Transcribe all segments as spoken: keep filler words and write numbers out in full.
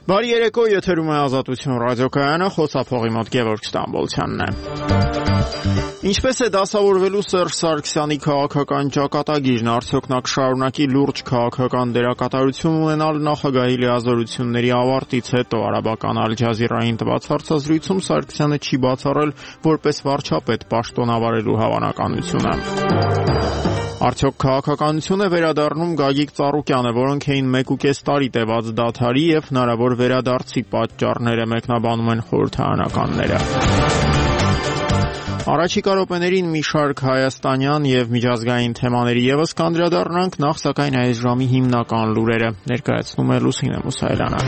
Բարի երեկո, եթերում է Ազատություն ռադիոկայանը, խոսափողի մոտ Գևորգ Ստամբոլցյանն է։ Ինչպես է դասավորվելու Սերժ Սարգսյանի քաղաքական ճակատագիրն, արդյոք նա կշարունակի լուրջ քաղաքական դերակատարություն ունենալ նախագահի լիազորությունների ավարտից հետո? Արաբական Ալ Ջազիրային տված հարցազրույցում Սարգսյանը չի բացառել որպես վարչապետ պաշտոնավարելու հավանականությունը։ Արդյոք քաղաքականություն է վերադառնում Գագիկ Ծառուկյանը, որոնք էին մեկուկես տարի տևած դադարի եւ հնարավոր վերադարձի պատճառները մեկնաբանում են խորհրդարանականները։ Առաջիկա րոպեներին մի շարք հայաստանյան եւ միջազգային թեմաների եւս կանդրադառնանք, նախ սակայն այս ժամի հիմնական լուրերը ներկայացնում է Լուսինե Մուսայելյանը։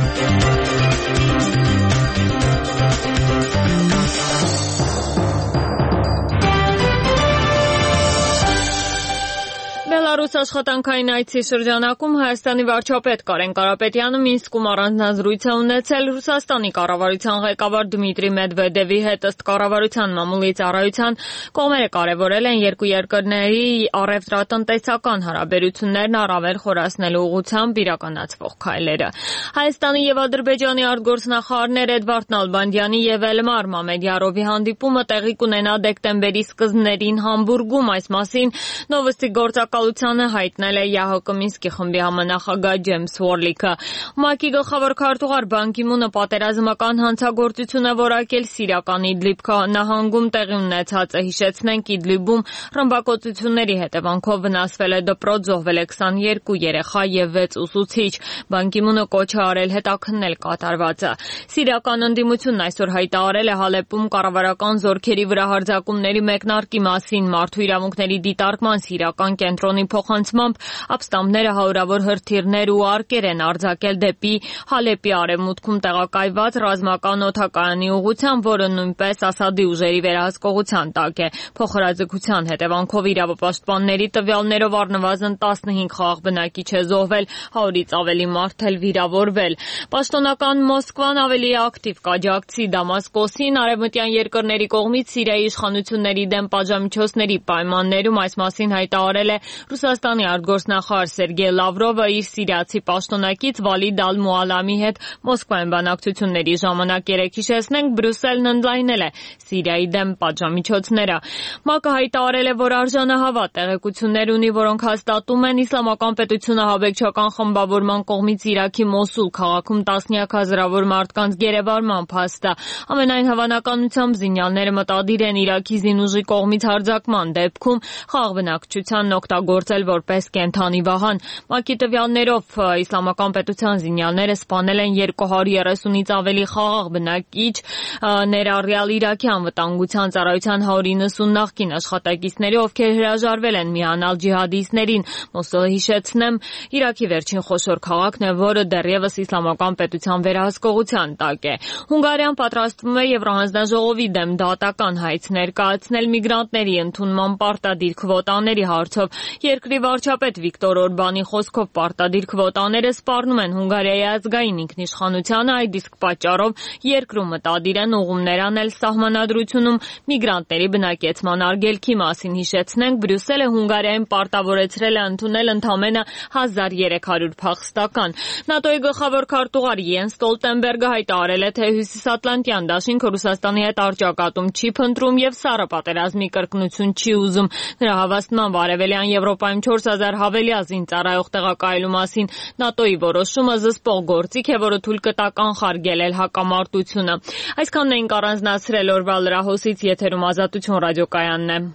Բելարուս աշխատանքային այցի շրջանակում Հայաստանի վարչապետ Կարեն Կարապետյանը Մինսկում առանձնազրույց է ունեցել Ռուսաստանի կառավարության ղեկավար Դմիտրի Մեդվեդևի հետ։ Ըստ կառավարության մամուլի ծառայության, կողմերը կարևորել են երկու երկրների առևտրատնտեսական հարաբերություններն առավել խորացնելու ուղղությամբ իրականացվող քայլերը։ Հայաստանի եւ Ադրբեջանի արտգործնախարարներ Էդվարդ Նալբանդյանի եւ Էլմար Մամեդյարովի հանդիպումը տեղի կունենա դեկտեմբերի սկզբներին Համբուրգում։ Այս մասին Նովոստի գործակալությանը հայտնել է ԵԱՀԿ Մինսկի խմբի համանախագահ Ջեյմս Ուորլիքը։ ՄԱԿ-ի գլխավոր քարտուղար Բան Կի Մունը պատերազմական հանցագործություն է որակել Սիրիական Իդլիբ նահանգում տեղի ունեցածը։ Հիշեցնենք, Իդլիբում ռմբակոծությունների հետևանքով վնասվել է դպրոց, զոհվել է քսաներկու երեխա եւ վեց ուսուցիչ։ Բան Կի Մունը կոչ է արել հետաքննել կատարվածը։ Սիրիական ընդդիմությունն այսօր հայտարարել է Հալեպում կառավարական զորքերի վրա հարձակումների մեկնարկի մասին։ Մարդու իրավունքների դիտարկման սիրիական կենտրոնի փոխանցմամբ ապստամբները հարյուրավոր հրթիռներ ու արկեր են արձակել դեպի Հալեպի արևմուտքում տեղակայված ռազմական օդակայանի ուղղությամբ, որը նույնպես Ասադի ուժերի վերահսկողության տակ է։ Փոխհրաձգության հետևանքով իրավապաշտպանների տվյալներով առնվազն տասնհինգ խաղաղ բնակիչ է զոհվել, հարյուրից ավելի մարդ էլ վիրավորվել։ Պաշտոնական Մոսկվան ավելի ակտիվ կաջակցի Դամասկոսին արևմտյան երկրների կողմից Սիրիայի իշխանությունների դեմ պատժամիջոցների պայմաններում։ Այս մասին հայտարարել է Ռուսաստանի արտգործնախարար Սերգեյ Լավրովը իր սիրիացի պաշտոնակից Վալիդ Ալ-Մուալամի հետ Մոսկվայում բանակցությունների ժամանակ։ Երեկ հիշեցնենք, Բրյուսելն ընդլայնել է Սիրիայի դեմ պատժամիջոցները։ ՄԱԿ-ը հայտարարել է, որ արժանահավատ տեղեկություններ ունի, որոնք հաստատում են Իսլամական պետությունը հավեկչական խմբավորման կողմից Իրաքի Մոսուլ քաղաքում տասնյակ հազարավոր մարդկանց գերեվարման փաստը։ Ամենայն հավանականությամբ զինյալները մտադիր են Իրաքի զինուժի կողմից հարձակման դեպքում խաղաղ բնակչությանն օգտագործել որպես կենդանի վահան։ ՄԱԿ-ի տվյալներով Իսլամական պետության զինյալները սպանել են երկու հարյուր երեսունից ավելի խաղաղ բնակիչ, ներառյալ Իրաքի անվտանգության ծառայության հարյուր իննսուն նախկին աշխատակիցների, ովքեր հրաժարվել են միանալ ջիհադիստներին։ Մոսուլը, հիշեցնեմ, Իրաքի վերջին խոշոր քաղաքն է, որը դեռևս Իսլամական պետության վերահսկողության տակ է։ Հունգարիան պատրաստվում է Եվրոհանձնաժողովի դեմ դատական հայց ներկայացնել միգրանտների ընդունման պարտադիր քվոտաների հարցով։ Երկրի վարչապետ Վիկտոր Օրբանի խոսքով պարտադիր քվոտաները սպառնում են Հունգարիայի ազգային ինքնիշխանությանը, այդ իսկ պատճառով երկրում մտադիր են ուղումներ անել սահմանադրությունում միգրանտների բնակեցման արգելքի մասին։ Հիշեցնենք, Բրյուսելը Հունգարիային պարտավորեցրել է ընդունել ընդամենը հազար երեք հարյուր փախստական։ ՆԱՏՕ-ի գլխավոր քարտուղար Յենս Ստոլտենբերգը հայտարարել է, թե Հյուսիսատլանտյան դաշինքը Ռուսաստանի հետ առճակատում չի փնտրում եւ սառը պատերազմի կրկնություն չի ուզում։ Նրա հավաստմամբ Արևելյան Եվրոպայում չորս հազար հավելյալ զինծառայող տեղակայելու մասին ՆԱՏՕ-ի որոշումը զսպող գործիք է, որը թույլ կտա կանխարգելել հակամարտությունը։ Այսքանն էինք առանձնացրել օրվա լրահոսից, եթերում Ազատություն ռադիոկայանն է։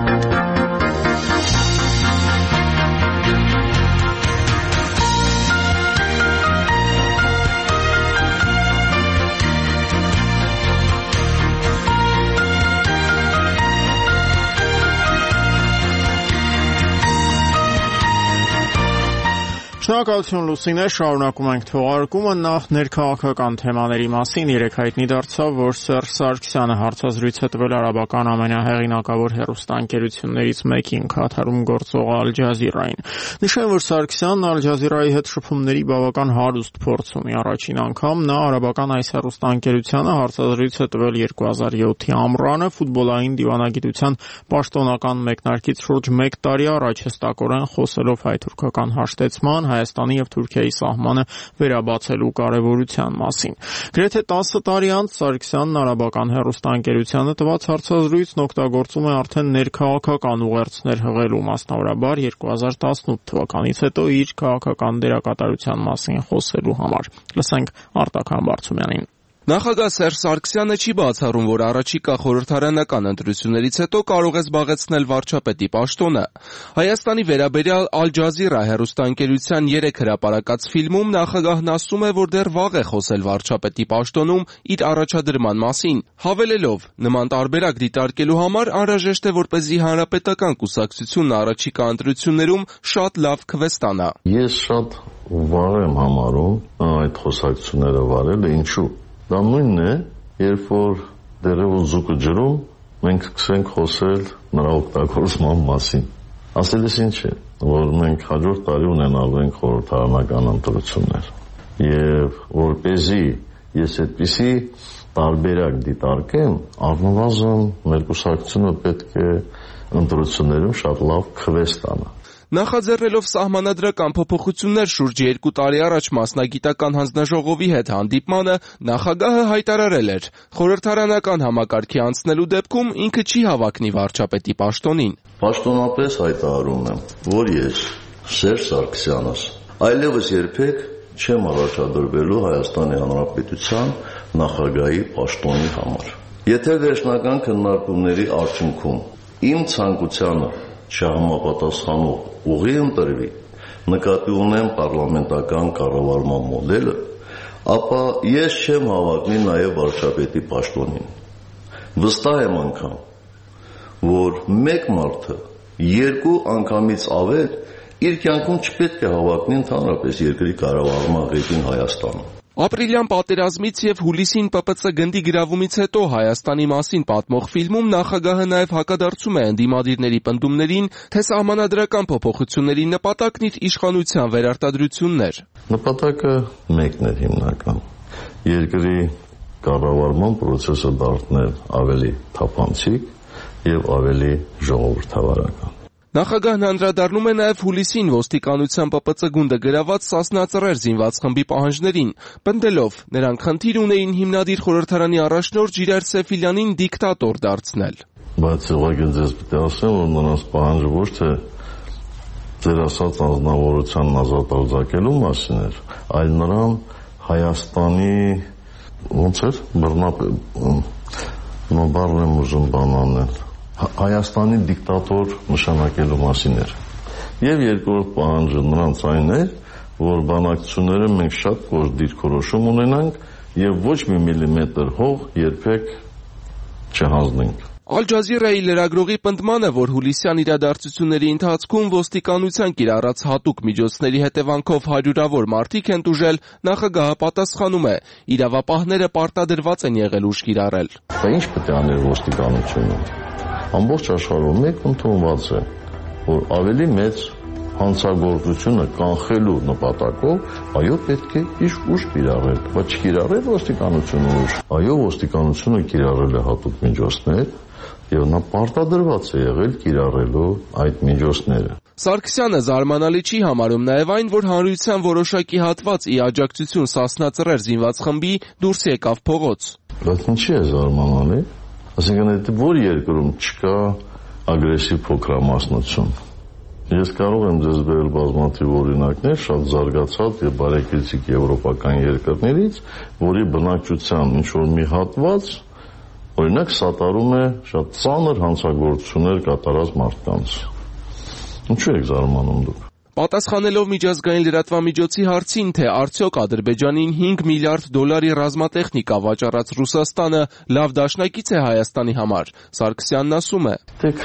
Շնորհակալություն Լուսինե, շարունակում ենք թողարկումը։ Նախ ներքաղաքական թեմաների մասին երեկ հայտնի դարձավ, որ Սերժ Սարգսյանը հարցազրույց է տվել արաբական ամենահեղինակավոր հեռուստաընկերություններից մեկին, Քաթարում գործող Ալ Ջազիրային։ Նշեմ, որ Սարգսյանն Ալ Ջազիրայի հետ շփումների բավական հարուստ փորձ ունի։ Առաջին անգամ նա արաբական այս հեռուստաընկերությանը հարցազրույց է տվել երկու հազար յոթի ամռանը ֆուտբոլային դիվանագիտության պաշտոնական մեկնարկից շուրջ մեկ տարի առաջ, հստակորեն խոսելով հայ-թուրքական հաշտեցման, Հայաստանի եւ Թուրքիայի սահմանը վերաբացելու կարեւորության մասին։ Գրեթե տասը տարի անց Սարգսյանն արաբական հեռուստաընկերությանը տված հարցազրույցն օգտագործում է արդեն ներքաղաքական ուղերձներ հղելու, մասնավորաբար երկու հազար տասնութ թվականից հետո իր քաղաքական դերակատարության մասին խոսելու համար։ Լսենք Արտակ Համբարձումյանին։ Նախագահ Սերժ Սարգսյանը չի բացառում, որ առաջիկա խորհրդարանական ընտրություններից հետո կարող է զբաղեցնել վարչապետի պաշտոնը։ Հայաստանի վերաբերյալ Ալ Ջազիրա հեռուստաընկերության երեք հրապարակած ֆիլմում նախագահն ասում է, որ դեռ վաղ է խոսել վարչապետի պաշտոնում իր առաջադրման մասին, հավելելով, նման տարբերակ դիտարկելու համար անհրաժեշտ է, որպեսզի հանրապետական կուսակցությունն առաջիկա ընտրություններում շատ լավ քվե ստանա։ Ես շատ վաղ եմ համարում այդ խոսակցությունները վարել, ինչու։ Դա նույնն է, երբ որ դեռևս զուգը ջրում, մենք սկսենք խոսել նրա օգտագործման մասին։ Ասելիս ինչ է, որ մենք հաջորդ տարի ունենալու ենք խորհրդարանական ընտրություններ։ Եվ որպեսզի ես այդպիսի տարբերակ դիտարկեմ, առնվազն մեր կուսակցությունը պետք է ընտրություններում շատ լավ քվե ստանա։ Նախաձեռնելով սահմանադրական փոփոխություններ շուրջ երկու տարի առաջ մասնագիտական հանձնաժողովի հետ հանդիպմանը, նախագահը հայտարարել էր, խորհրդարանական համակարգի անցնելու դեպքում ինքը չի հավակնի վարչապետի պաշտոնին։ Պաշտոնապես հայտարարում եմ, որ ես Սերժ Սարգսյանս այլևս երբեք չեմ առաջադրվելու Հայաստանի Հանրապետության նախագահի պաշտոնի համար։ Եթե վերջնական քննարկումների արդյունքում իմ ցանկությանը չհամապատասխանող ուղի ընտրվի, նկատի ունեմ պարլամենտական կառավարման մոդելը, ապա ես չեմ հավակնի նաև վարչապետի պաշտոնին։ Վստահ եմ անգամ, որ մեկ մարդը երկու անգամից ավել իր կյանքում չպետք է հավակնի ընդհանրապես երկրի կառավարման ղեկին Հայաստանում։ Ապրիլյան պատերազմից եւ հուլիսին Պ Պ Ց գնդի գրավումից հետո Հայաստանի մասին պատմող ֆիլմում նախագահը նաեւ հակադարձում է ընդդիմադիրների պնդումներին, թե սահմանադրական փոփոխությունների նպատակն իր իշխանության վերարտադրությունն էր։ Նպատակը մեկն էր հիմնական՝ երկրի կառավարման պրոցեսը դարձնել ավելի թափանցիկ եւ ավելի ժողովրդավարական։ Նախագահն անդրադառնում է նաև հուլիսին ոստիկանության Պ Պ Ց գունդը գրաված Սասնա-Ծռեր զինված խմբի պահանջներին, պնդելով, նրանք խնդիր ունեին հիմնադիր խորհրդարանի առաջնորդ Ժիրայր Սեֆիլյանին դիկտատոր դարձնել։ Բայց ուղղակի ձեզ պետք է ասեմ, որ նրանց պահանջը ոչ թե ձեր ասած անձնավորությանն ազատ արձակելու մասին էր, այլ նրան Հայաստանի ոնց էր բռնապ նոբարն եմ ուզում բան անել Հայաստանի դիկտատոր նշանակելու մասին էր։ Եվ երկրորդ պահանջը նրանց այն էր, որ բանակցությունները մենք շատ կոշտ դիրքորոշում ունենանք եւ ոչ մի միլիմետր հող երբեք չհանձնենք։ Ալ Ջազիրայի լրագրողի պնդմանը, որ հուլիսյան իրադարձությունների ընթացքում ոստիկանության կիրառած հատուկ միջոցների հետևանքով հարյուրավոր մարդիկ են տուժել, նախագահը պատասխանում է, իրավապահները պարտադրված են եղել ուժ կիրառել։ Դա ինչ պետք է աներ ոստիկանությունը։ Ամբողջ աշխարհում մեկ ընդունված է, որ ավելի մեծ հանցագործությունը կանխելու նպատակով այո պետք է ուժ կիրառել, բայց չկիրառել ոստիկանությունը ուժ։ Այո, ոստիկանությունը կիրառել է հատուկ միջոցներ եւ նա պարտադրված է եղել կիրառելու այդ միջոցները։ Սարգսյանը զարմանալի չի համարում նաև այն, որ հանրության որոշակի հատված ի աջակցություն Սասնա-Ծռեր զինված խմբի դուրս եկավ փողոց։ Բայց ինչի է զարմանալի։ Այսինքն այդ որ երկրում չկա ագրեսիվ փոքրամասնություն։ Ես կարող եմ ձեզ բերել բազմաթիվ օրինակներ շատ զարգացած եւ բարեկեցիկ եվրոպական երկրներից, որի բնակչության ինչ որ մի հատված օրինակ սատարում է շատ ծանր հանցագործություններ կատարած մարդկանց։ Ինչու եք զարմանում դուք։ Պատասխանելով միջազգային լրատվամիջոցի հարցին, թե արդյոք Ադրբեջանին հինգ միլիարդ դոլարի ռազմատեխնիկա վաճառած Ռուսաստանը լավ դաշնակից է Հայաստանի համար, Սարգսյանն ասում է. Դեք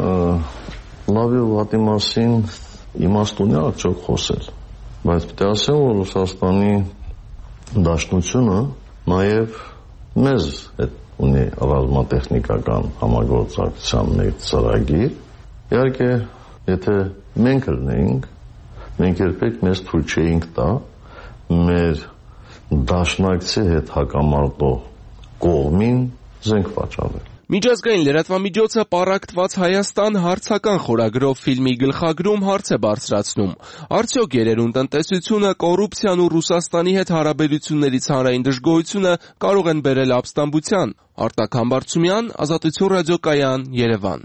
լավ եւ վատի մասին իմաստուն է արդյոք խոսել, բայց պետք է ասեմ, որ Ռուսաստանի դաշնությունը նաեւ մեզ հետ ունի ռազմատեխնիկական համագործակցության մեկ ծրագիր։ Իհարկե, եթե մենք լինեինք, մենք երբեք մեզ թույլ չէինք տա մեր դաշնակցի հետ հակամարտող կողմին զենք վաճառել։ Միջազգային լրատվամիջոցը «Պառակտված Հայաստան» հարցական խորագրով ֆիլմի գլխագրում հարց է բարձրացնում. արդյոք երերուն տնտեսությունը, կոռուպցիան ու Ռուսաստանի հետ հարաբերությունների հանրային դժգոհությունը կարող են բերել ապստամբության։ Արտակ Համբարձումյան, Ազատություն ռադիոկայան, Երևան։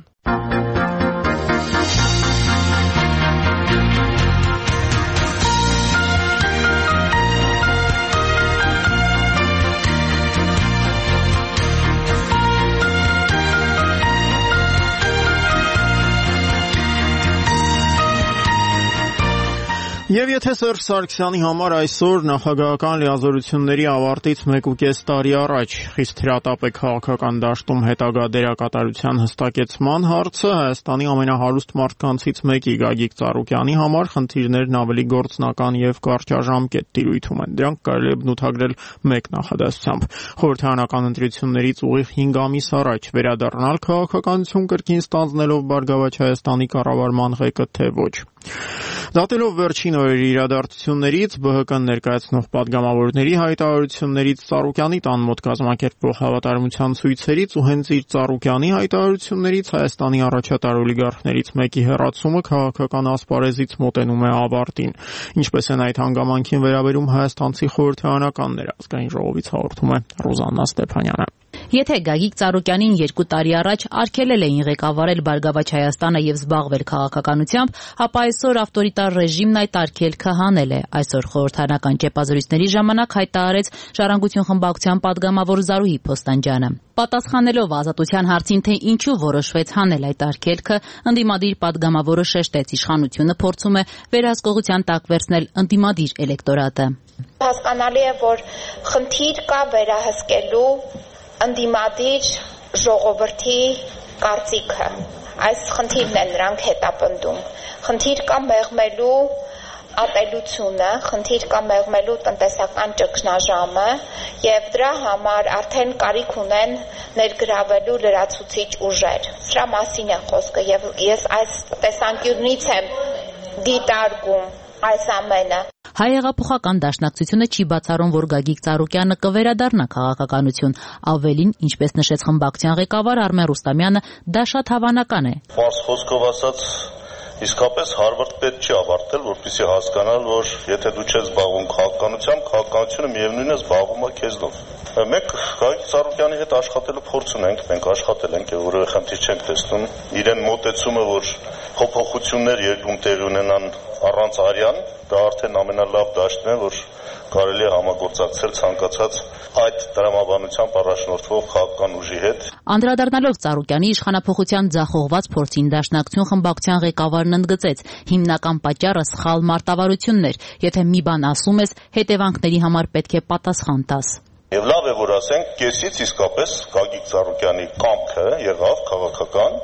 Եվ եթե Սերժ Սարգսյանի համար այսօր նախագահական լիազորությունների ավարտից մեկ ու կես տարի առաջ խիստ հրատապ է քաղաքական դաշտում հետագա դերակատարության հստակեցման հարցը, Հայաստանի ամենահարուստ մարդկանցից մեկի Գագիկ Ծառուկյանի համար խնդիրներն ավելի գործնական եւ կարճաժամկետ տիրույթում են։ Դրանք կարելի է բնութագրել մեկ նախադասությամբ. խորհրդարանական ընտրություններից ուղիղ հինգ ամիս առաջ վերադառնալ քաղաքականություն կրկին ստանձնելով Բարգավաճ Հայաստանի կառավարման ղեկը, թե ոչ։ Դատելով վերջին օրերի իրադարձություններից, ԲՀԿ ներկայացնող պատգամավորների հայտարարություններից, Ծառուկյանի տան մոտ կազմակերպվող հավատարմության ցույցերից ու հենց իր Ծառուկյանի հայտարարություններից Հայաստանի առաջատար օլիգարխներից մեկի հեռացումը քաղաքական ասպարեզից մոտենում է ավարտին։ Ինչպես են այդ հանգամանքին վերաբերում հայաստանցի խորհրդարանական ներազգային ժողովից հաղորդում է Ռոզաննա Ստեփանյանը։ Եթե Գագիկ Ծառուկյանին երկու տարի առաջ արգելել էին ղեկավարել Բարգավաճ Հայաստանը եւ զբաղվել քաղաքականությամբ, ապա այսօր ավտորիտար ռեժիմն այդ արգելքը հանել է։ Այսօր խորհրդարանական ճեպազրույցների ժամանակ հայտարարեց Ժառանգություն խմբակցության պատգամավոր Զարուհի Փոստանջյանը։ Պատասխանելով Ազատության հարցին, թե ինչու որոշվեց հանել այդ արգելքը, ընդդիմադիր պատգամավորը շեշտեց, իշխանությունը փորձում է վերահսկողության տակ վերցնել ընդդիմադիր էլեկտորատը։ Հասկանալի է, որ խնդիր կա վերահսկելու ընդդիմադիր ժողովրդի կարծիքը։ Այս խնդիրն է նրանք հետապնդում։ Խնդիր կա մեղմելու ատելությունը, խնդիր կա մեղմելու տնտեսական ճգնաժամը եւ դրա համար արդեն կարիք ունեն ներգրավելու լրացուցիչ ուժեր։ Սրա մասին է խոսքը եւ ես այս տեսանկյունից եմ դիտարկում այս ամենը։ Հայեղափոխական դաշնակցությունը չի բացառում, որ Գագիկ Ծառուկյանը կվերադառնա քաղաքականություն։ Ավելին, ինչպես նշեց խմբակցության ղեկավար Արմեն Ռուստամյանը, դա շատ հավանական է։ Պարզ խոսքով ասած, իսկապես հարվարդ պետք չի ավարտել, որպեսզի հասկանալ, որ եթե դու չես զբաղվում քաղաքականությամբ, քաղաքականությունը միևնույնն է զբաղվում է քեզնով։ Մենք Գագիկ Ծառուկյանի հետ աշխատելու փորձ ունենք, մենք աշխատել ենք եւ որևէ խնդիր չենք տեսնում։ Իրեն մոտեցումը, որ փոփոխություններ երկրում տեղի ունենան առանց արյան, դա արդեն ամենալավ դաշտն է, որ կարելի է համագործակցել ցանկացած այդ տրամաբանությամբ առաջնորդվող քաղաքական ուժի հետ։ Անդրադառնալով Ծառուկյանի իշխանափոխության ձախողված փորձին, Դաշնակցություն խմբակցության ղեկավարն ընդգծեց, հիմնական պատճառը սխալ մարտավարությունն էր։ Եթե մի բան ասում ես, հետևանքների համար պետք է պատասխան տաս։ Եվ լավ է, որ ասենք, կեսից իսկապես Գագիկ Ծառուկյանի կամքը եղավ քաղաքական,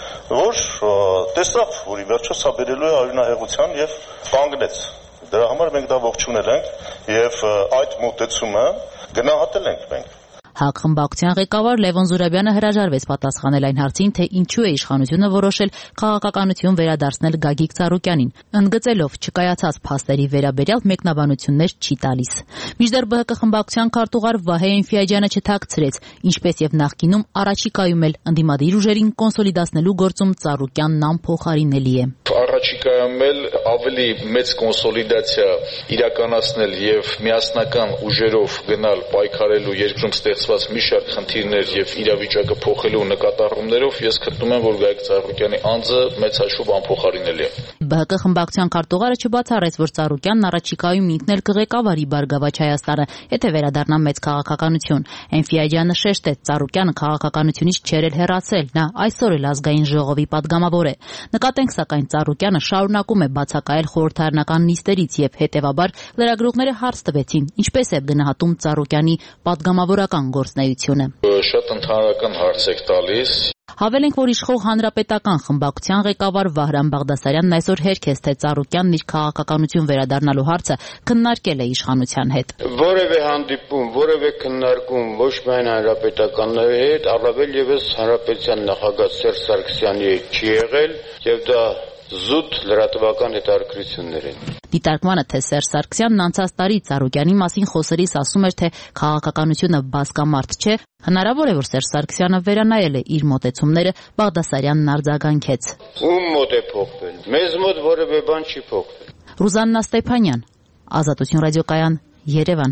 որ տեսավ, որ ի վերջո սա բերելու է արյունահեղության եւ կանգնեց։ Դրա համար մենք դա ողջունել ենք եւ այդ մոտեցումը գնահատել ենք մենք։ ՀԱԿ խմբակցության ղեկավար Լևոն Զուրաբյանը հրաժարվեց պատասխանել այն հարցին, թե ինչու է իշխանությունը որոշել քաղաքականություն վերադարձնել Գագիկ Ծառուկյանին, ընդգծելով չկայացած փաստերի վերաբերյալ մեկնաբանություններ չի տալիս։ Մինչդեռ ԲՀԿ խմբակցության քարտուղար Վահե Էնֆիաջյանը չթաքցրեց, ինչպես եւ նախկինում առաջիկայում էլ ընդդիմադիր ուժերին կոնսոլիդացնելու գործում Ծառուկյանն անփոխարինելի է։ Առաջիկայում էլ ավելի մեծ կոնսոլիդացիա իրականացնել եւ միասնական ուժերով գնալ պայքարելու երկրում ստեղծված մի շարք խնդիրներ եւ իրավիճակը փոխելու նկատառումներով ես գտնում եմ, որ Գագիկ Ծառուկյանի անձը մեծ հաշվով անփոխարինելի է։ ԲՀԿ խմբակցության քարտուղարը չբացառեց, որ Ծառուկյանն առաջիկայում ինքն էլ կղեկավարի Բարգավաճ Հայաստանը, եթե վերադառնա մեծ քաղաքականություն։ Էնֆիաջյանը շեշտեց, Ծառուկյանը քաղաքականությունից չէր էլ հեռացել, նա այսօր էլ ազգային ժողովի պատգամավոր է։ Նկատենք, սակայն Ծառուկյանը շարունակում է բացակայել խորհրդարանական նիստերից եւ հետեւաբար լրագրողները հարց տվեցին, ինչպես է գնահատում Ծառուկյանի պատգամավորական գործունեությունը։ Շատ ընդհանրական հարց եք տալիս։ Հավելենք, որ իշխող հանրապետական խմբակցության ղեկավար Վահրամ Բաղդասարյանն այսօր հերքեց, թե Ծառուկյանն իր քաղաքականություն վերադառնալու հարցը քննարկել է իշխանության հետ։ Որևէ հանդիպում, որևէ քննարկում ոչ միայն հանրապետականների հետ, առավել եւս հանրապետության նախագահ Սերժ Սարգսյանի հետ չի եղել, եւ դա զուտ լրատվական հետաքրքրություններ են։ Դիտարկմանը թե Սերժ Սարգսյանն անցած տարի Ծառուկյանի մասին խոսերից ասում էր, թե քաղաքականությունը բազմամարդ չէ, հնարավոր է, որ Սերժ Սարգսյանը վերանայել է իր մոտեցումները, Բաղդասարյանն արձագանքեց։ Ում մոտ է փոխվել։ Մեզ մոտ որևէ բան չի փոխվել։ Ռուզաննա Ստեփանյան, Ազատություն ռադիոկայան, Երևան։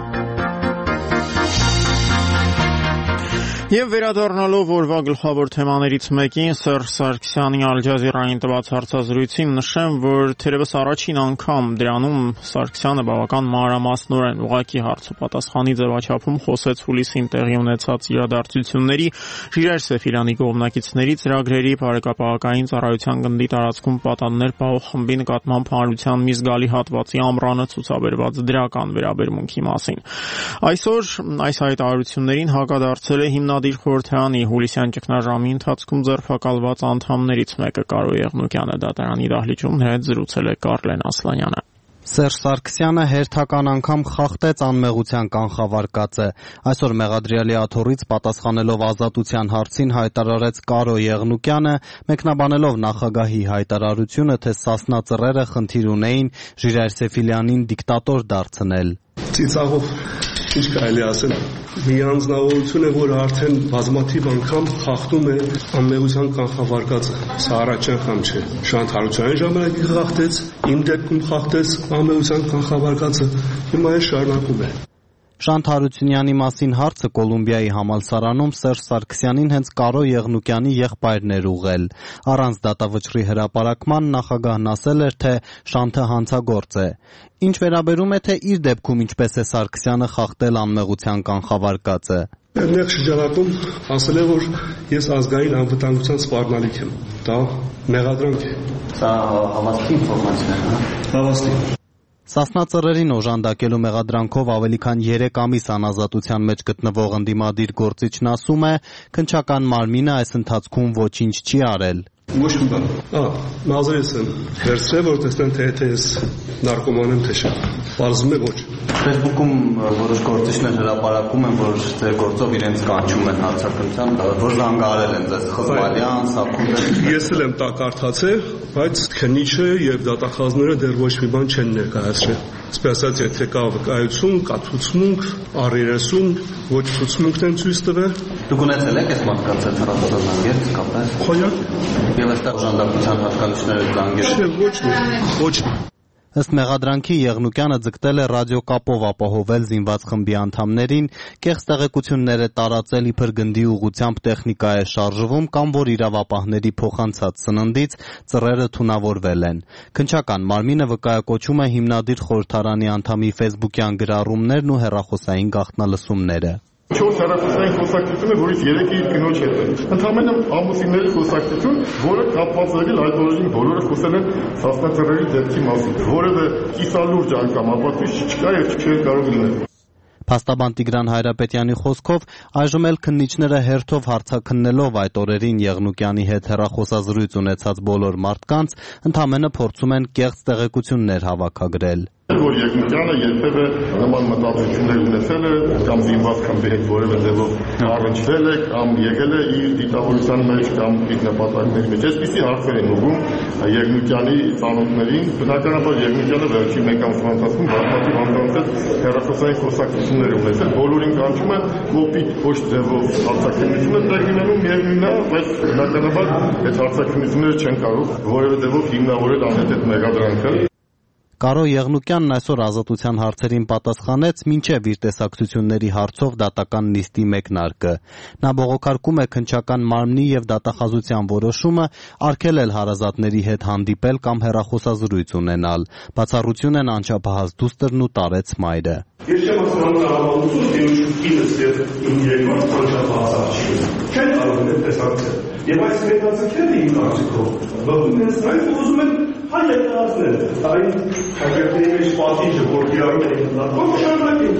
Եվ վերադառնալով օրվա գլխավոր թեմաներից մեկին Սերժ Սարգսյանի Ալ Ջազիրային տված հարցազրույցին նշեմ, որ թերևս առաջին անգամ դրանում Սարգսյանը բավական մանրամասնորեն ուղղակի հարցопատասխանի ձևաչափում խոսեց հուլիսին տեղի ունեցած իրադարձությունների, Ժիրայր Սեֆիլյանի կողմնակիցների ծրագրերի, բարեկապահական ծառայության գնդի տարածքում պատաններ պահող խմբի նկատմամբ հանրության մի զգալի հատվածի ամռանը ցուցաբերված դրական վերաբերմունքի մասին։ Այսօր այս հայտարարություններին հակադարձել է հիմնադիր խորհրդարանի հուլիսյան ճգնաժամի ընթացքում ձերբակալված անդամներից մեկը Կարո Եղնուկյանը դատարանի դահլիճում նրա հետ զրուցել է Կարլեն Ասլանյանը։ Սերժ Սարգսյանը հերթական անգամ խախտեց անմեղության կանխավարկածը։ Այսօր մեղադրյալի աթոռից պատասխանելով ազատության հարցին հայտարարեց Կարո Եղնուկյանը, մեկնաբանելով նախագահի հայտարարությունը, թե Սասնա ծռերը խնդիր ունեին Ժիրայր Սեֆիլյանին դիկտատոր դարձնել։ Ծիծաղով ինչ կարելի ասել, մի անձնավորություն է, որ արդեն բազմաթիվ անգամ խախտում է անմեղության կանխավարկածը։ Սա առաջին անգամ չէ։ Շանթ Հարությունյանի ժամանակ խախտեց, իմ դեպքում խախտեց անմեղության կանխավարկածը, հիմա էլ շարունակում է։ Շանթ Հարությունյանի մասին հարցը Կոլումբիայի համալսարանում Սերժ Սարգսյանին հենց Կարո Եղնուկյանի եղբայրն էր ուղղել։ Առանց դատավճռի հրապարակման նախագահն ասել էր, թե Շանթը հանցագործ է։ Ինչ վերաբերում է, թե իր դեպքում ինչպես է Սարգսյանը խախտել անմեղության կանխավարկածը։ Նեղ շրջանակում ասել է, որ ես ազգային անվտանգության սպառնալիք եմ։ Դա մեղադրանք է։ Սա հավաստի ինֆորմացիա է, հա։ Հավաստի։ Սասնա ծռերին օժանդակելու մեղադրանքով ավելի քան երեք ամիս անազատության մեջ գտնվող ընդդիմադիր գործիչն ասում է, քննչական մարմինը այս ընթացքում ոչինչ չի արել։ Ոչ մի բան։ Ա, մազերս եմ վերցրել, որ տեսնեն թե թե ես նարկոման եմ թե չէ։ Պարզվում է ոչ։ Facebook-ում որոշ գործիչներ հրապարակում են, որ ձեր գործով իրենց կանչում են հարցակցության, որ զանգարել են ձեզ Խզմալյան, Սափունդը։ Ես էլ եմ տա կարդացել, բայց քննիչը եւ դատախազները դեռ ոչ մի բան չեն ներկայացրել։ Սպասած եթե կա վկայություն, կա ցուցմունք, առերեսում, ոչ ցուցմունքն են ցույց տվել։ Դուք ունեցել եք այս մարդկանց հետ հրապարակել, կապել։ Խոյակ։ Եվ այստեղ օժանդակության հատկանիշները զանգել։ Չէ, ոչ մի, ոչ մի։ Ըստ մեղադրանքի Եղնուկյանը ձգտել է ռադիոկապով ապահովել զինված խմբի անդամներին, կեղծ տեղեկություններ է տարածել իբր գնդի ուղղությամբ տեխնիկա է շարժվում կամ որ իրավապահների փոխանցած սննդից ծռերը թունավորվել են։ Քննչական մարմինը վկայակոչում է հիմնադիր խորհրդարանի անդամի ֆեյսբուքյան գրառումներն ու հեռախոսային գաղտնալսումները։ Չորս հեռախոսային խոսակցությունը, որից երեքը իր կնոջ հետ է։ Ընդհանրապես ամուսինների խոսակցություն, որը կապված է այդ օրերին բոլորը խոսել են Սասնա ծռերի դեպքի մասին։ Որևէ կիսալուրջ անգամ ապացույց չկա եւ չի կարող լինել։ Փաստաբան Տիգրան Հայրապետյանի խոսքով այժմ էլ քննիչները հերթով հարցաքննելով այդ օրերին Եղնուկյանի հետ հեռախոսազրույց ունեցած բոլոր մարդկանց ընդամենը փորձում են կեղծ տեղեկություններ հավաքագրել։ Որ Եղնուկյանը երբևէ նման մտածություններ ունեցել է կամ զինված խմբի հետ որևէ ձևով առնչվել է կամ եկել է իր դիտավորության մեջ կամ իր նպատակների մեջ։ Այսպիսի հարցեր են ուղղում Եղնուկյանի ծանոթներին։ Բնականաբար Եղնուկյանը վերջին մեկ ամսվա ընթացքում բազմաթիվ անձանց հետ հեռախոսային խոսակցություններ ունեցել։ Բոլորին կանչում է կոպիտ ոչ ձևով հարցաքննությունը տեղի ունենում միևնույնն է, բայց բնականաբար այդ հարցաքննությունները չեն կարող որևէ ձևով հիմնավորել անհետ այդ մեղադրանքը։ Կարո Եղնուկյանն այսօր ազատության հարցերին պատասխանեց մինչև իր տեսակցությունների հարցով դատական նիստի մեկնարկը։ Նա բողոքարկում է քննչական մարմնի եւ դատախազության որոշումը արգելել հարազատների հետ հանդիպել կամ հեռախոսազրույց ունենալ։ Բացառություն են անչափահաս դուստրն ու տարեց մայրը։ Ես չեմ ասում համալություն դիուշուկինս եւ իմ երկրորդ անչափահաս արժի։ Չեն կարող են տեսակցել։ Եվ այս հետաձգելը իմ կարծիքով բողոք են սրանք ուզում են հայտարարել այն հայերների մեջ պատիժը, որ իրարու են ընդդիմով շարունակեն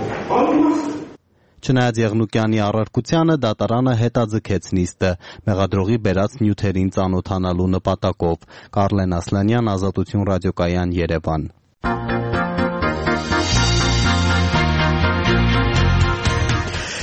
իրար։ Չնայած Եղնուկյանի առարկությանը դատարանը հետաձգեց նիստը մեղադրողի բերած նյութերին ծանոթանալու նպատակով։ Կարլեն Ասլանյան, Ազատություն ռադիոկայան, Երևան։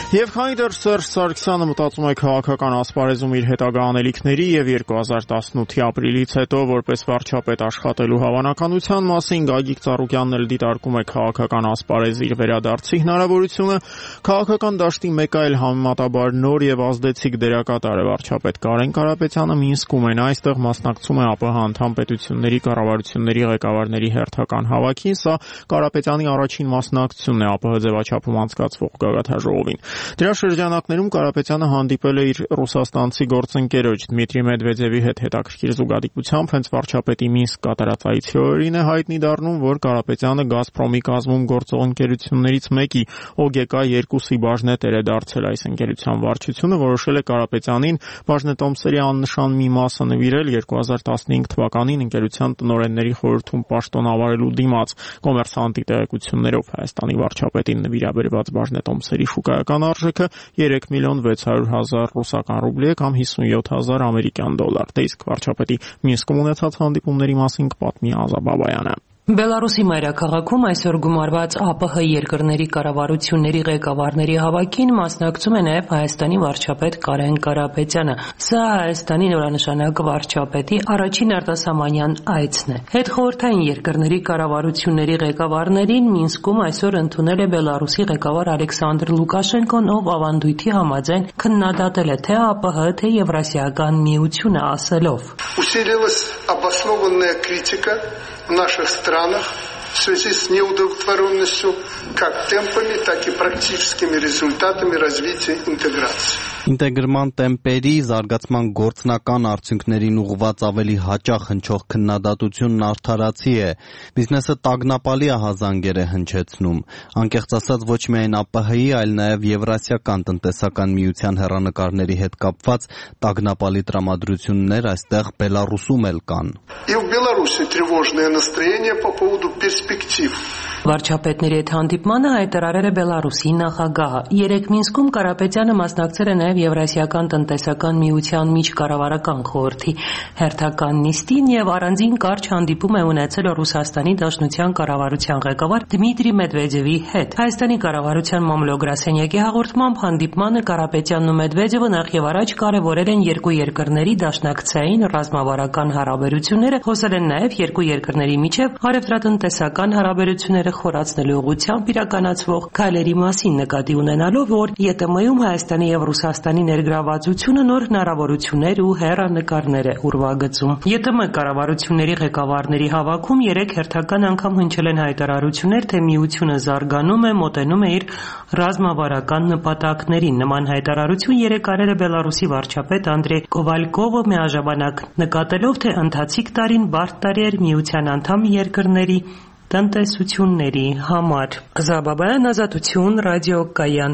Եվ քանի դեռ Սերժ Սարգսյանը մտածում է քաղաքական ասպարեզում իր հետագա անելիքների եւ երկու հազար տասնութի ապրիլից հետո որպես վարչապետ աշխատելու հավանականության մասին, Գագիկ Ծառուկյանն էլ դիտարկում է քաղաքական ասպարեզի իր վերադարձի հնարավորությունը, քաղաքական դաշտի մեկ այլ համեմատաբար նոր եւ ազդեցիկ դերակատար է վարչապետ Կարեն Կարապետյանը Մինսկում են, այստեղ մասնակցում է ԱՊՀ անդամ պետությունների կառավարությունների ղեկավարների հերթական հավաքին, սա Կարապետյանի առաջին մասնակցությունն է ԱՊՀ ձևաչափում անցկացվող գագաթնաժողովին։ Դրա շրջանակներում Կարապետյանը հանդիպել է իր ռուսաստանցի գործընկերոջ Դմիտրի Մեդվեդևի հետ հետաքրքիր զուգադիպությամբ, հենց վարչապետի Մինսկ կատարած այցի օրերին է հայտնի դառնում, որ Կարապետյանը Գազպրոմի կազմում գործող ընկերություններից մեկի ՕԳԿ երկուսի բաժնետեր է դարձել, այս ընկերության վարչությունը որոշել է Կարապետյանին բաժնետոմսերի աննշան մի մասը նվիրել երկու հազար տասնհինգ թվականին ընկերության տնօրենների խորհրդում պաշտոնավարելու դիմաց կոմերսանտի տեղեկություններով Հայաստանի վարչապետին նվիրաբերված բաժնետոմսերի շուկայական արժեքը երեք միլիոն վեց հարյուր հազար ռուսական ռուբլի է կամ հիսունյոթ հազար ամերիկյան դոլար։ Դե իսկ վարչապետի Մինսկում ունեցած հանդիպումների մասին կպատմի Ազա Բաբայանը։ Բելարուսի մայրաքաղաքում այսօր գումարված ԱՊՀ երկրների կառավարությունների ղեկավարների հավաքին մասնակցում է նաև Հայաստանի վարչապետ Կարեն Կարապետյանը։ Սա Հայաստանի նորանշանակ վարչապետի առաջին արտասահմանյան այցն է։ Հետխորհրդային երկրների կառավարությունների ղեկավարներին Մինսկում այսօր ընդունել է Բելարուսի ղեկավար Ալեքսանդր Լուկաշենկոն, ով ավանդույթի համաձայն քննադատել է թե ԱՊՀ, թե Եվրասիական միությունը, ասելով. Усилилась обоснованная критика в наших странах в связи с неудовлетворенностью как темпами, так и практическими результатами развития интеграции. Ինտեգրման տեմպերի զարգացման գործնական արդյունքներին ուղղված ավելի հաճախ հնչող քննադատությունն արդարացի է, բիզնեսը տագնապալի ահազանգեր է հնչեցնում, անկեղծ ասած ոչ միայն ԱՊՀ-ի, այլ նաև Եվրասիական տնտեսական միության հեռանկարների հետ կապված տագնապալի տրամադրություններ այստեղ Բելարուսում էլ կան։ И в Беларуси тревожное настроение по поводу перспектив. Վարչապետների հետ հանդիպմանը հայտարարել է Բելարուսի նախագահը։ Երեկ Մինսկում Կարապետյանը մասնակցել է նաև Եվրասիական տնտեսական միության միջկառավարական խորհրդի հերթական նիստին եւ առանձին կարճ հանդիպում է ունեցել Ռուսաստանի Դաշնության կառավարության ղեկավար Դմիտրի Մեդվեդևի հետ։ Հայաստանի կառավարության մամլո-գրասենյակի հաղորդմամբ հանդիպմանը Կարապետյանն ու Մեդվեդևը նախ եւ առաջ կարևորել են երկու երկրների դաշնակցային ռազմավարական հարաբերությունները, խոսել են նաև երկու երկրների միջև առևտրատնտեսական հարաբերությունները խորացնելու ուղղությամբ իրականացվող քայլերի մասին նկատի ունենալով, որ ԵՏՄ-ում Հայաստանի եւ Ռուսաստանի ներգրավվածությունը նոր հնարավորություններ ու հեռանկարներ է ուրվագծում։ ԵՏՄ կառավարությունների ղեկավարների հավաքում երեք հերթական անգամ հնչել են հայտարարություններ, թե միությունը զարգանում է, մոտենում է իր ռազմավարական նպատակներին։ Նման հայտարարություն երեկ արել է Բելարուսի վարչապետ Անդրեյ Կովալկովը, միաժամանակ նկատելով, թե ընթացիկ տարին բարդ տարի էր միության անդամ երկրների տնտեսությունների համար։ Զաբաբայան, Ազատություն, ռադիոկայան։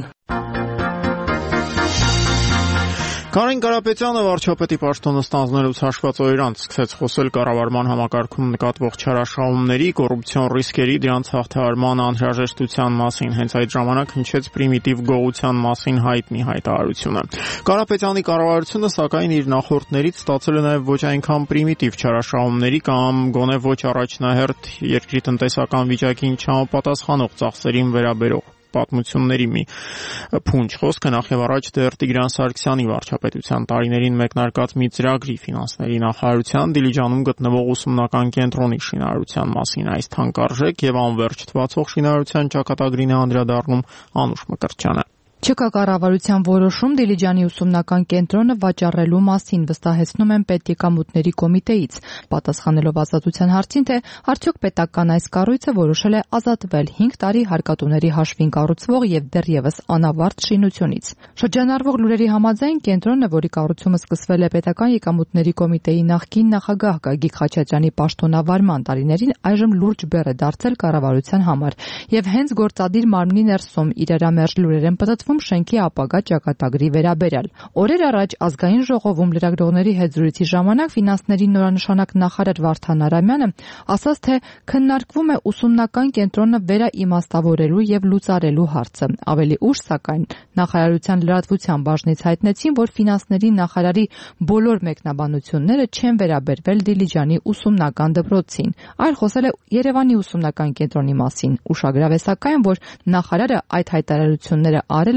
Կարեն Կարապետյանը վարչապետի պաշտոնը ստանձնելուց հաշված օրեր անց սկսեց խոսել կառավարման համակարգում նկատվող չարաշահումների, կոռուպցիոն ռիսկերի, դրանց հաղթահարման անհրաժեշտության մասին, հենց այդ ժամանակ հնչեց պրիմիտիվ գողության մասին հայտնի հայտարարությունը։ Կարապետյանի կառավարությունը սակայն իր նախորդներից ստացել է նաև ոչ այնքան պրիմիտիվ չարաշահումների կամ գոնե ոչ առաջնահերթ երկրի տնտեսական վիճակին չհամապատասխանող ծախսերին վերաբերող պատմությունների մի փունջ։ Խոսքը նախ եւ առաջ դեռ Տիգրան Սարգսյանի վարչապետության տարիներին մեկնարկած մի ծրագրի ֆինանսների նախարարության Դիլիջանում գտնվող ուսումնական կենտրոնի շինարարության մասին։ Այս թանկարժեք եւ անվերջ թվացող շինարարության ճակատագրին է անդրադառնում Անուշ Մկրտչյանը։ ՉԿ կառավարության որոշում Դիլիջանի ուսումնական կենտրոնը վաճառելու մասին վստահեցնում են Պետեկամուտների կոմիտեից, պատասխանելով Ազատության հարցին, թե արդյոք պետական այս կառույցը որոշել է ազատվել հինգ տարի հարկատուների հաշվին կառուցվող եւ դեռևս անավարտ շինությունից։ Շրջանառվող լուրերի համաձայն կենտրոնը, որի կառուցումը սկսվել է Պետական եկամուտների կոմիտեի նախկին նախագահ Գագիկ Խաչատրյանի պաշտոնավարման տարիներին, այժմ լուրջ բեռ է դարձել կառավարության համար եւ հենց գործադիր մարմնի ներսում իրարամերժ լուրեր են պատտվում շենքի ապագա ճակատագրի վերաբերյալ։ Օրեր առաջ ազգային ժողովում լրագրողների հետ զրույցի ժամանակ ֆինանսների նորանշանակ նախարար Վարդան Արամյանը ասաց, թե քննարկվում է ուսումնական կենտրոնը վերաիմաստավորելու եւ լուծարելու հարցը։ Ավելի ուշ, սակայն, նախարարության լրատվության բաժնից հայտնեցին, որ ֆինանսների նախարարի բոլոր մեկնաբանությունները չեն վերաբերվել Դիլիջանի ուսումնական դպրոցին, այլ խոսել է Երևանի ուսումնական կենտրոնի մասին։ Ուշագրավ է սակայն, որ նախարարը այդ հայտարարությունները արել է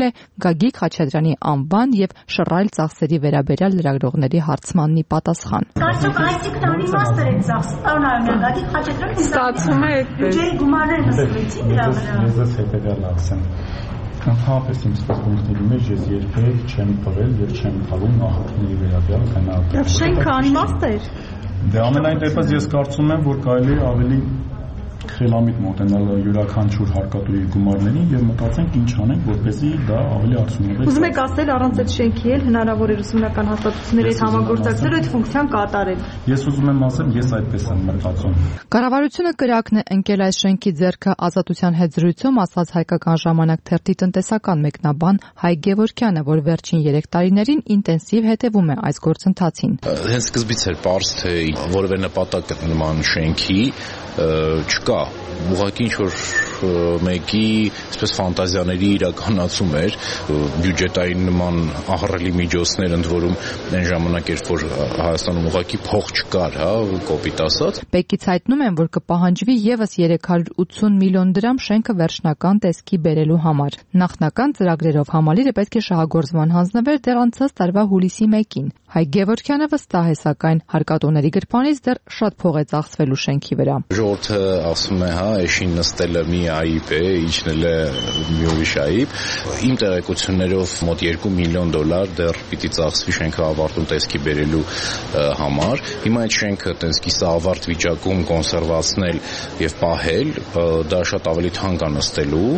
Գագիկ Խաչատրյանի անվան եւ շռայլ ծախսերի վերաբերյալ լրագրողների հարցմանի պատասխան։ Կարծում այսինքն անիմաստ է ծախսը, պարոն Արամյան, Գագիկ Խաչատրյանը ստացվում է բյուջեի գումարները նստվեցին դրա վրա։ Ես ես հետեւյալն ասեմ։ Ընդհանրապես իմ սկզբունքների մեջ ես երբեք չեմ փռել եւ չեմ փռում նախորդների վերաբերյալ քննարկումներ։ Եվ շենքը անիմաստ է։ Դե ամենայն դեպս ես կարծում եմ, որ կարելի է ավելի խելամիտ մոտենալ յուրաքանչյուր հարկատուի գումարներին եւ մտածենք ինչ անենք, որպեսզի դա ավելի արդյունավետ։ Ուզում եք ասել, առանց այդ շենքի էլ հնարավոր է ուսումնական հաստատությունների հետ համագործակցել այդ ֆունկցիան կատարել։ Ես ուզում եմ ասել, ես այդպես եմ մտածում։ Կառավարությունը կրակն է ընկել այս շենքի ձեռքը Ազատության հետ զրույցում ասաց Հայկական ժամանակ թերթի տնտեսական մեկնաբան Հայ Գևորգյանը, որ վերջին երեք տարիներին ինտենսիվ հետևում է այս գործընթացին։ Հենց սկզբից էր պարզ, թե որևէ նպատակ նման շենքի չկա, ուղղակի ինչ-որ մեկի այսպես ֆանտազիաների իրականացում էր, բյուջետային նման ահռելի միջոցներ ընդ որում այն ժամանակ էր, որ Հայաստանում ուղղակի փող չկար, հա, կոպիտ ասած։ Պեկից հայտնում են, որ կպահանջվի եւս երեք հարյուր ութսուն միլիոն դրամ շենքը վերջնական տեսքի բերելու համար։ Նախնական ծրագրերով համալիրը պետք է շահագործման հանձնվեր դեռ անցած տարվա հուլիսի մեկին։ Հայ Գևորգյանը վստահ է, սակայն հարկատուների գրպանից դեռ շատ փող է ծախսվելու շենքի վրա։ Ժողովուրդը ասում է, հա, էշին նստելը մի այիբ է, իջնել է մի ուրիշ այիբ։ Իմ տեղեկություններով մոտ երկու միլիոն դոլար դեռ պիտի ծախսվի շենքը ավարտուն տեսքի բերելու համար։ Հիմա այդ շենքը տենց կիսաավարտ վիճակում կոնսերվացնել եւ պահել, դա շատ ավելի թանկ է նստելու,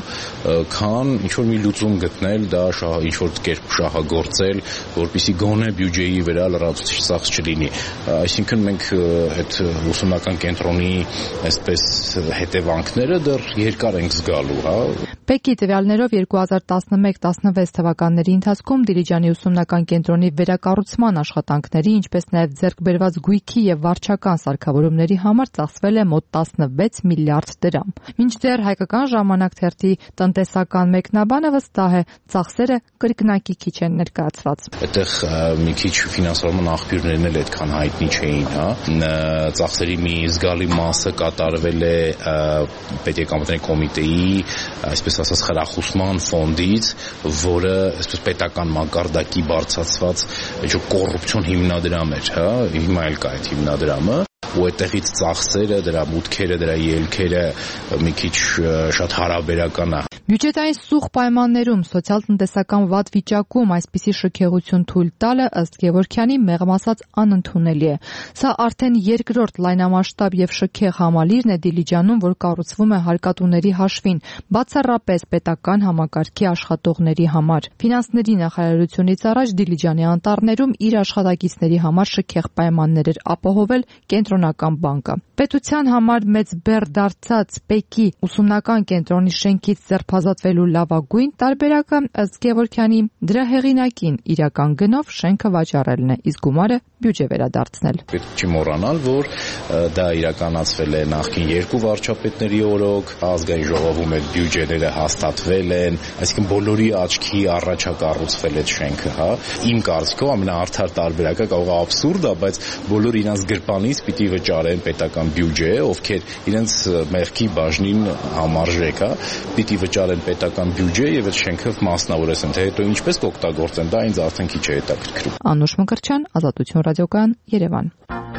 քան ինչ-որ մի լուծում գտնել, դա ինչ-որ կերպ շահագործել, որպեսզի գոնե բյուջեի վրա լրացուցիչ ծախս չլինի։ Այսինքն մենք այդ ուսումնական կենտրոնի այսպես հետևանքները դեռ երկար ենք զգալու, հա։ Պեկի տվյալներով երկու հազար տասնմեկ տասնվեց թվականների ընթացքում Դիլիջանի ուսումնական կենտրոնի վերակառուցման աշխատանքների, ինչպես նաև ձեռք բերված գույքի եւ վարչական սարքավորումների համար ծախսվել է մոտ տասնվեց միլիարդ դրամ։ Մինչդեռ Հայկական ժամանակ թերթի տնտեսական մեկնաբանը վստահ է, ծախսերը կրկնակի քիչ են ներկայացված։ Այդտեղ մի քիչ ֆինանսավորման աղբյուրներն էլ այդքան հայտնի չէին, հա։ Ծախսերի մի զգալի մասը կատարվել է պետեկամտների կոմիտեի, այսպես ասած խրախուսման ֆոնդից, որը այսպես պետական մակարդակի բարձրացված ինչ-որ կոռուպցիոն հիմնադրամ էր, հա, հիմա էլ կա այդ հիմնադրամը, ու այդտեղից ծախսերը, դրա մուտքերը, դրա ելքերը մի քիչ շատ հարաբերական է։ Բյուջետային սուղ պայմաններում սոցիալ-տնտեսական վատ վիճակում այսպիսի շքեղություն թույլ տալը ըստ Գևորգյանի մեղմ ասած անընդունելի է։ Սա արդեն երկրորդ լայնամասշտաբ եւ շքեղ համալիրն է Դիլիջանում, որ կառուցվում է հարկատուների հաշվին, բացառապես պետական համակարգի աշխատողների համար։ Ֆինանսների նախարարությունից առաջ Դիլիջանի անտառներում իր աշխատակիցների համար շքեղ պայմաններ էր ապահովել կենտրոնական բանկը։ Պետության համար մեծ բեռ դարձած Պեկի ուսումնական կենտրոնի շենքից ձերբազատվելու լավագույն տարբերակը ըստ Գևորգյանի դրա հեղինակին իրական գնով շենքը վաճառելն է, իսկ գումարը բյուջե վերադարձնել։ Պետք չի մոռանալ, որ դա իրականացվել է նախկին երկու վարչապետների օրոք, ազգային ժողովում այդ բյուջեները հաստատվել են, այսինքն բոլորի աչքի առաջ է կառուցվել այդ շենքը, հա։ Իմ կարծիքով ամենաարդար տարբերակը կարող է աբսուրդ է, բայց բոլորը իրենց գրպանից պիտի վճարեն պետական բյուջե, ովքեր իրենց մեղքի բաժնին համարժեք, հա, պիտի վճարեն պետական բյուջե եւ այդ շենքը մասնավորեցեն, թե հետո ինչպես կօգտագործեն, դա ինձ արդեն քիչ է հետաքրքրում։ Անուշ Մկրտչյան, Ազատություն ռադիոկայան, Երևան։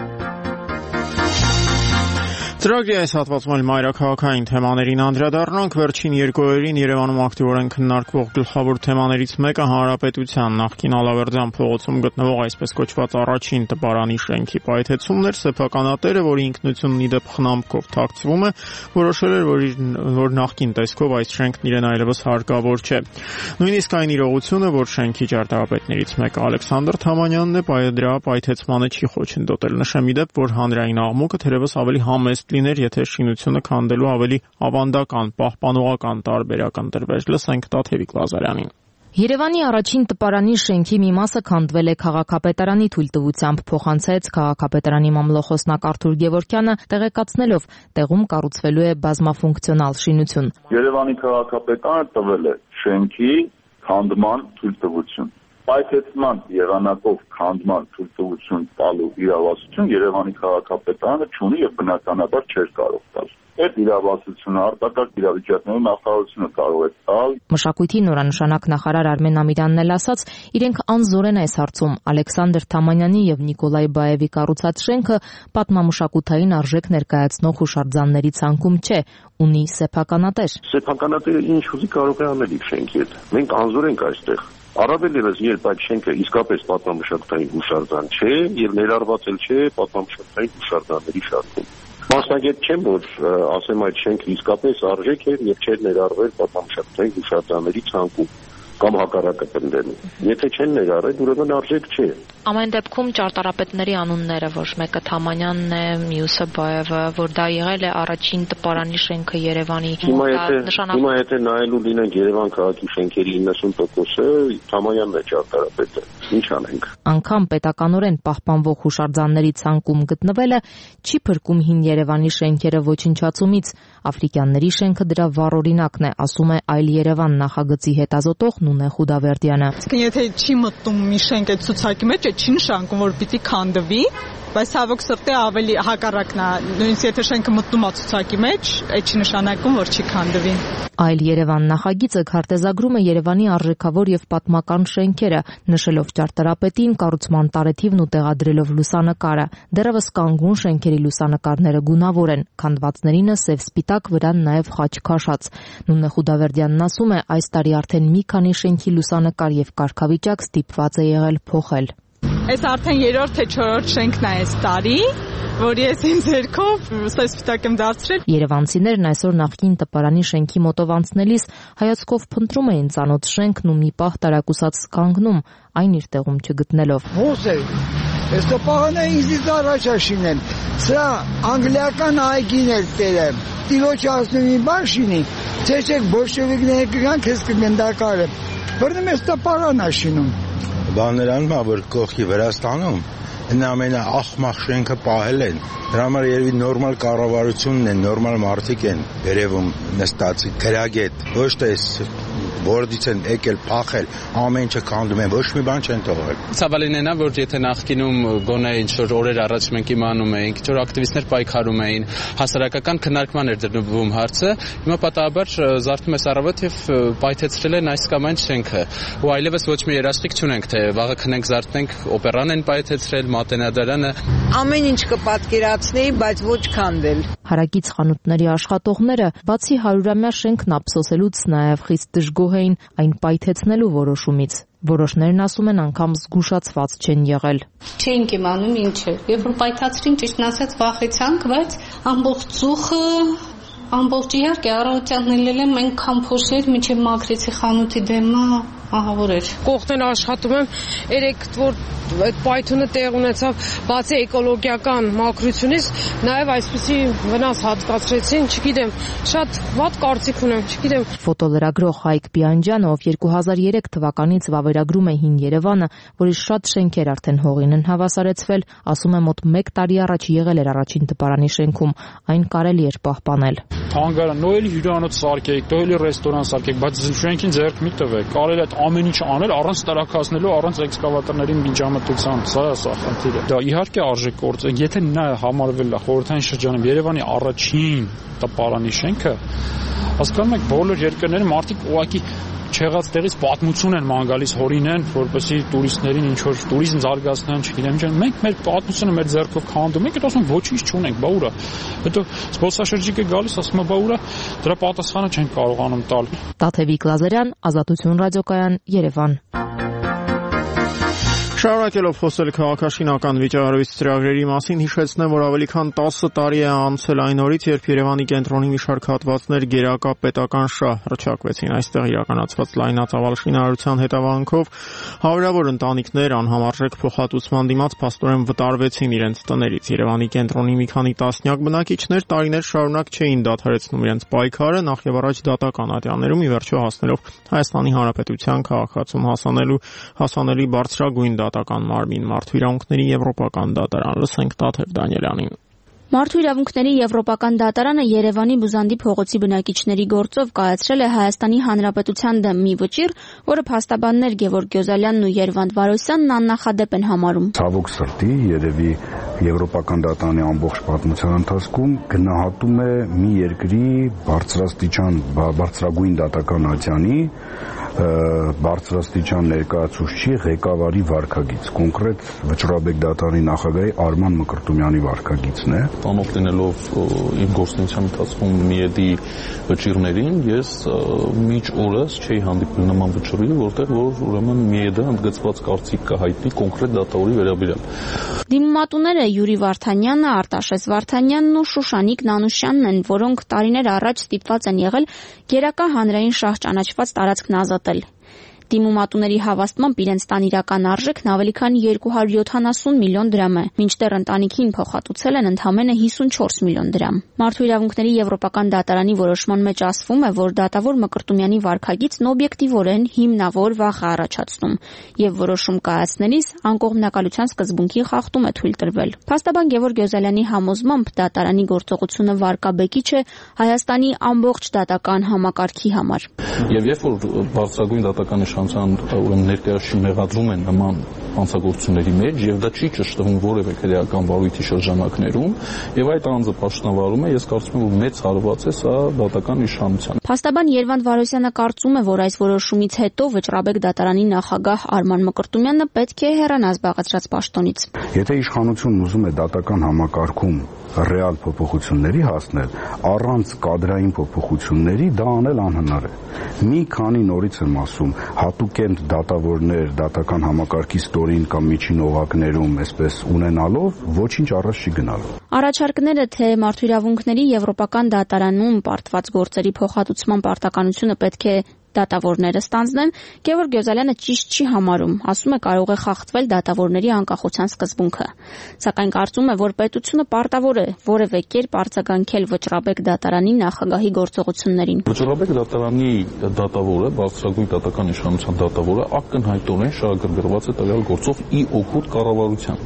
Ծրագրի այս հատվածում էլ մայրաքաղաքային թեմաներին անդրադառնանք։ Վերջին երկու օրերին Երևանում ակտիվորեն քննարկվող գլխավոր թեմաներից մեկը հանրապետության նախկին Ալավերդյան փողոցում գտնվող այսպես կոչված առաջին տպարանի շենքի պայթեցումն էր։ Սեփականատերը, որի ինքնությունն ի դեպ խնամքով թաքցվում է, որոշել էր, որ, որ նախկին տեսքով այս շենքն իրեն այլևս հարկավոր չէ։ Նույնիսկ այն իրողությունը, որ շենքի ճարտարապետներից մեկը Ալեքսանդր Թամանյանն է, դրա պայթեցմանը չի խոչընդոտել։ Նշեմ ի դեպ, որ հանրային աղմուկը թերևս ավելի համեստ լիներ, եթե շինությունը քանդելու ավելի ավանդական, պահպանողական տարբերակ ընտրվեր։ Լսենք Տաթևիկ Լազարյանին։ Երևանի առաջին տպարանի շենքի մի մասը քանդվել է քաղաքապետարանի թույլտվությամբ, փոխանցեց քաղաքապետարանի մամլոխոսնակ Արթուր Գևորգյանը, տեղեկացնելով, տեղում կառուցվելու է բազմաֆունկցիոնալ շինություն։ Երևանի քաղաքապետարանը տվել է շենքի քանդման թույլտվություն։ Պայթեցման եղանակով քանդման թույլտվություն տալու իրավասություն Երևանի քաղաքապետարանը չունի եւ բնականաբար չէր կարող տալ։ Այդ իրավասությունը, արտակարգ իրավիճակների նախարարությունը կարող է տալ։ Մշակույթի նորանշանակ նախարար Արմեն Ամիրյանն էլ ասաց, իրենք անզոր են այս հարցում։ Ալեքսանդր Թամանյանի եւ Նիկոլայ Բայևի կառուցած շենքը պատմամշակութային արժեք ներկայացնող հուշարձանների ցանկում չէ, ունի սեփականատեր։ Սեփականատերը ինչ ուզի կարող է անել իր շենքի հետ։ Մենք անզոր ենք այստեղ։ Առավել ևս երբ այդ շենքը իսկապես պատմամշակութային հուշարձան չէ եւ ներառված էլ չէ պատմամշակութային հուշարձանների շարքում։ Մասնագետ չեմ, որ ասեմ այդ շենքը իսկապես արժեք է եւ չէր ներառվել պատմամշակութային հուշարձանների ցանկում կամ հակառակը պնդելու։ Եթե չեն ներառել, ուրեմն արժեք չէ։ Ամեն դեպքում ճարտարապետների անունները, որ մեկը Թամանյանն է, մյուսը Բայևը, որ դա եղել է առաջին տպարանի շենքը Երևանի։ Հիմա եթե հիմա եթե նայելու լինենք Երևան քաղաքի շենքերի իննասուն տոկոսը Թամանյանն է ճարտարապետը։ Ինչ անենք։ Անգամ պետականորեն պահպանվող հուշարձանների ցանկում գտնվելը չի փրկում հին Երևանի շենքերը ոչնչացումից։ Աֆրիկյանների շենքը դրա վառ օրինակն է, ասում է Այլ Երևան նախագծի հետազոտող Նունե Խուդավերդյանը։ Եթե չի մտնում մի շենք այդ ցուցակի մեջ, չի նշանակում, որ պիտի քանդվի, բայց ցավոք սրտի ավելի հակառակն է, նույնիսկ եթե շենքը մտնում է ցուցակի մեջ, այդ չի նշանակում, որ չի քանդվի։ Այլ Երևան նախագիծը քարտեզագրում է Երևանի արժեքավոր եւ պատմական շենքերը, նշելով ճարտարապետին, կառուցման տարեթիվն ու տեղադրելով լուսանկարը։ Դեռևս կանգուն շենքերի լուսանկարները գունավոր են, քանդվածներինը սև սպիտակ, վրան նաեւ խաչ քաշած։ Նունե Խուդավերդյանն ասում է, այս տարի արդեն մի քանի շենքի լուսանկար եւ կարգավիճակ ստիպված է եղել փոխել։ Այս արդեն երրորդ թե չորրորդ շենքն է այս տարի, որ ես իմ ձեռքով սպիտակ եմ դարձրել։ Երևանցիներն այսօր նախկին տպարանի շենքի մոտով անցնելիս հայացքով փնտրում էին ծանոթ շենքն ու մի պահ տարակուսած կանգնում, այն իր տեղում չգտնելով։ Ո՞ս է։ Այս տպարանը ինձից առաջ է շինել։ Սա անգլիական այգին էր տերը։ Տիրոջ ասում մի բան շինի, ցեչեք բոլշևիկները կգան, քեզ կգնդակարը։ Բռնում ես տպարան է շինում։ Բաներանում, որ կողքի Վրաստանում նա ամենա ախմախ շենքը պահել են։ Դրա համար երևի նորմալ կառավարությունն են, նորմալ մարդիկ են երևում նստած, գրագետ, ոչ թե որից են եկել փախել, ամեն ինչը քանդում են, ոչ մի բան չեն թողել։ Ցավալին է նա, որ եթե նախկինում գոնե ինչ-որ օրեր առաջ մենք իմանում էինք, ինչ-որ ակտիվիստներ պայքարում էին, հասարակական քննարկման էր դրվում հարցը, հիմա պատահաբար զարթնում ես առավոտ եւ պայթեցրել են այս կամ այն շենքը, ու այլևս ոչ մի երաշխիք չունենք, թե վաղը քնենք զարթնենք, օպերան են պայթեցրել, մատենադարանը։ Ամեն ինչ կպատկերացնեի, բայց ոչ քանդել։ Հարակից խանութների աշխատողները բացի հարյուրամյա շենքն ափսոսելուց նաև խիստ դժգոհ էին այն պայթեցնելու որոշումից։ Որոշներն ասում են անգամ զգուշացված չեն եղել։ Չենք իմանում ինչ է։ Երբ որ պայթացրին, ճիշտն ասած վախեցանք, բայց ամբողջ ծուխը, ամբողջ իհարկե առավոտյան ելել եմ այնքան փոշեր, մինչև մաքրեցի խանութի դեմը, ահավոր էր։ Կողքն աշխատում եմ, երեք որ այդ պայթունը տեղ ունեցավ, բացի էկոլոգիական մաքրությունից, նաև այսպիսի վնաս հատկացրեցին, չգիտեմ, շատ վատ կարծիք ունեմ, չգիտեմ։ Ֆոտոլրագրող Հայկ Բիանջյանը, ով երկու հազար երեք թվականից վավերագրում է հին Երևանը, որի շատ շենքեր արդեն հողին են հավասարեցվել, ասում է մոտ մեկ տարի առաջ եղել էր առաջին տպարանի շենքում, այն կարելի էր պահպանել։ Թանգարան, նոյելի հյուրանոց սարքեք, նոյելի ռեստորան սարքեք, բայց շենքին ձեռք մի տվեք, կարելի է ամեն ինչ անել առանց տարակացնելու, առանց էքսկավատորների միջամտության, սա է սա խնդիրը։ Դա իհարկե արժեք գործ, եթե նա համարվել է խորհրդային շրջանում Երևանի առաջին տպարանի շենքը, հասկանում եք, բոլոր երկրները մարդիկ ուղղակի չեղած տեղից պատմություն են ման գալիս, հորինեն, որպեսզի տուրիստներին ինչ որ տուրիզմ զարգացնեն, չգիտեմ ինչ, մենք մեր պատմությունը մեր ձեռքով քանդում ենք, ասում ոչինչ չունենք, բա ուրա։ Հետո զբոսաշրջիկը գալիս, ասում է բա ուրա, դրա պատասխանը չեն կարողանում տալ։ Տաթևիկ Լազարյան, Ազատություն ռադիոկայան, Երևան։ Շարունակելով խոսել քաղաքաշինական վիճահարույց ծրագրերի մասին, հիշեցնեմ, որ ավելի քան տասը տարի է անցել այն օրից, երբ Երևանի կենտրոնի մի շարք հատվածներ գերակա պետական շահ հռչակվեցին։ Այստեղ իրականացված լայնածավալ շինարարության հետևանքով հարյուրավոր ընտանիքներ անհամարժեք փոխհատուցման դիմաց փաստորեն վտարվեցին իրենց տներից։ Երևանի կենտրոնի մի քանի տասնյակ բնակիչներ տարիներ շարունակ չէին դադարեցնում իրենց պայքարը, նախ եւ առաջ դատական ատյաններում, ի վերջո հասնելով Հայաստանի Հանրապետության քաղաքացում հասանելու հասանելի բարձրագույն դատական մարմին, մարդու իրավունքների եվրոպական դատարան։ Լսենք Տաթև Դանիելյանին։ Մարդու իրավունքների Եվրոպական դատարանը Երևանի Բուզանդի փողոցի բնակիչների գործով կայացրել է Հայաստանի Հանրապետության դեմ մի վճիռ, որը փաստաբաններ Գևորգ Գյոզալյանն ու Երվանդ Վարոսյանն աննախադեպ են համարում։ Ցավոք սրտի, երևի Եվրոպական դատարանի ամբողջ պատմության ընթացքում գնահատում է մի երկրի բարձրաստիճան, բարձրագույն դատական ատյանի բարձրաստիճան ներկայացուցչի ղեկավարի վարքագիծ, կոնկրետ Վճռաբեկ դատարանի նախագահի Արման Մկրտումյանի վարքագիծն է։ Տանող լինելով իմ գործունեության ընթացքում միեդի վճիռներին, ես միջ օրս չէի հանդիպել նման վճռի, որտեղ որ ուրեմն միեդը ընդգծված կարծիք կհայտնի կոնկրետ դատավորի վերաբերյալ։ Դիմումատուները Յուրի Վարդանյանը, Արտաշես Վարդանյանն ու Շուշանիկ Նանուշյանն են, որոնք տարիներ առաջ ստիպված են եղել գերակա հանրային շահ ճանաչված տարածքն ազատել։ Դիմումատուների հավաստմամբ իրենց տան իրական արժեքն ավելի քան երկու հարյուր յոթանասուն միլիոն դրամ է, մինչդեռ ընտանիքին փոխհատուցել են ընդամենը հիսունչորս միլիոն դրամ։ Մարդու իրավունքների Եվրոպական դատարանի որոշման մեջ ասվում է, որ դատավոր Մկրտումյանի վարքագիծն օբյեկտիվորեն հիմնավոր վախ է առաջացնում եւ որոշում կայացնելիս անկողմնակալության սկզբունքի խախտում է թույլ տրվել։ Փաստաբան Գևորգ Գյոզալյանի համոզմամբ դատարանի գործողությունը վարկաբեկիչ է Հայաստանի ամբողջ դատական համակարգի համար։ Եվ երբ որ բարձրագույն դատական ուրեմն ներկայացում մեղադրում են նման հանցագործությունների մեջ եւ դա չի ճշտվում որևէ քրեական վարույթի շրջանակներում եւ այդ անձը պաշտոնավարում է, ես կարծում եմ որ մեծ հարված է սա դատական իշխանության։ Փաստաբան Երվանդ Վարոսյանը կարծում է, որ այս որոշումից հետո Վճռաբեկ դատարանի նախագահ Արման Մկրտումյանը պետք է հեռանա զբաղեցրած պաշտոնից։ Եթե իշխանությունն ուզում է դատական համակարգում ռեալ փոփոխությունների հասնել, առանց կադրային փոփոխությունների դա անել անհնար է։ Մի քանի նորից եմ ասում, հատուկենտ դատավորներ դատական համակարգի ստորին կամ միջին օղակներում այսպես ունենալով ոչինչ առաջ չի գնալու։ Առաջարկները, թե մարդու իրավունքների Եվրոպական դատարանում պարտված գործերի փոխհատուցման պարտականությունը պետք է դատավորները ստանձնեն, Գևորգ Գյոզալյանը ճիշտ չի համարում, ասում է կարող է խախտվել դատավորների անկախության սկզբունքը։ Սակայն կարծում է, որ պետությունը պարտավոր է որևէ կերպ արձագանքել Վճռաբեկ դատարանի նախագահի գործողություններին։ Վճռաբեկ դատարանի դատավորը, բարձրագույն դատական իշխանության դատավորը ակնհայտորեն շահագրգռված է տվյալ գործով ի օգուտ կառավարության։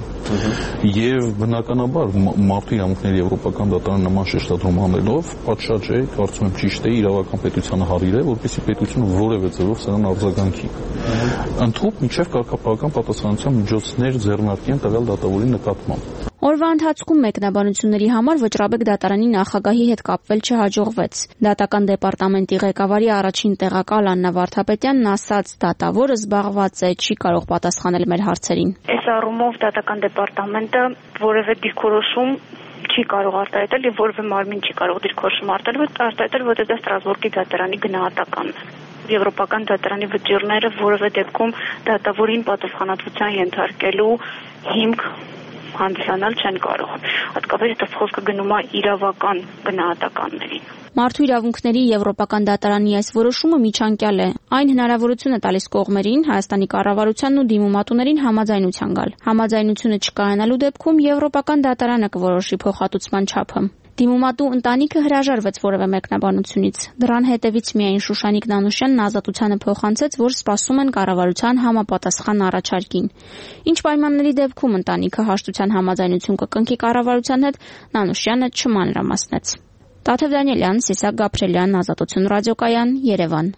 Եվ բնականաբար մարդու իրավունքների Եվրոպական դատարանը նման շեշտադրում անելով պատշաճ է, կարծում եմ ճիշտ է իրավական պետությանը հարիր է, որպեսզի պետությունը որևէ ձևով սրան արձագանքի։ Ընդհանուր միջև կարգապահական պատասխանատվության միջոցներ ձեռնարկեն տվյալ դատավորի նկատմամբ։ Օրվա ընթացքում մեկնաբանությունների համար Վճռաբեկ դատարանի նախագահի հետ կապվել չհաջողվեց։ Դատական դեպարտամենտի ղեկավարի առաջին տեղակալ Աննա Վարդապետյանն ասաց, դատավորը զբաղված է, չի կարող պատասխանել մեր հարցերին։ Այս առումով դատական դեպարտամենտը որևէ դիրքորոշում չի կարող արտահայտել եւ որևէ մարմին չի կարող դիրքորոշում արտահայտել, որտեղ դա Ստրասբուրգի դատարանի գնահատականն է։ Եվրոպական դատարանի վճիռները որևէ դեպքում դատավորին պատասխանատվության ենթարկելու հիմք հանդիսանալ չեն կարող։ Հատկապես դա խոսքը գնում է իրավական գնահատականներին։ Մարդու իրավունքների Եվրոպական դատարանի այս որոշումը միջանկյալ է։ Այն հնարավորություն է տալիս կողմերին, Հայաստանի կառավարությանն ու դիմումատուներին համաձայնության գալ։ Համաձայնությունը չկայանալու դեպքում Եվրոպական դատարանը կորոշի փոխհատուցման չափը։ Դիմումատու ընտանիքը հրաժարվեց որևէ մեկնաբանությունից։ Դրան հետևից միայն Շուշանիկ Նանուշյանն ազատությանը փոխանցեց, որ սպասում են կառավարության համապատասխան առաջարկին։ Ինչ պայմանների դեպքում ընտանիքը հաշտության համաձայնություն կկնքի կառավարության հետ, Նանուշյանը չմանրամասնեց։ Տաթև Դանիելյան, Սիսակ Գաբրելյան, Ազատություն ռադիոկայան, Երևան։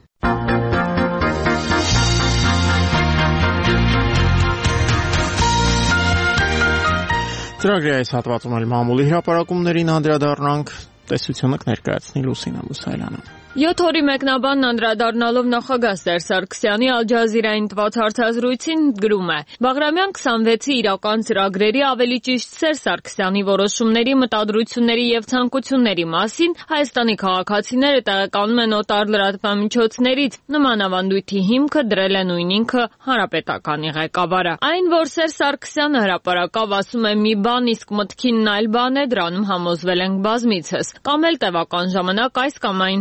Ծրագրի այս հատվածում էլ մամուլի հրապարակումներին անդրադառնանք, տեսությունը կներկայացնի Լուսինա Մուսայելյանը։ Յոթ օրի մեկնաբանն անդրադառնալով նախագահ Սերժ Սարգսյանի Ալ Ջազիրային տված հարցազրույցին գրում է. Բաղրամյան քսանվեցի իրական ծրագրերի, ավելի ճիշտ Սերժ Սարգսյանի որոշումների, մտադրությունների եւ ցանկությունների մասին Հայաստանի քաղաքացիները տեղեկանում են օտար լրատվամիջոցներից։ Նման ավանդույթի հիմքը դրել է նույն ինքը հանրապետականի ղեկավարը։ Այն, որ Սերժ Սարգսյանը հրապարակավ ասում է մի բան, իսկ մտքին այլ բան է, դրանում համոզվել ենք բազմիցս։ Կամ էլ տևական ժամանակ այս կամ այն հարցի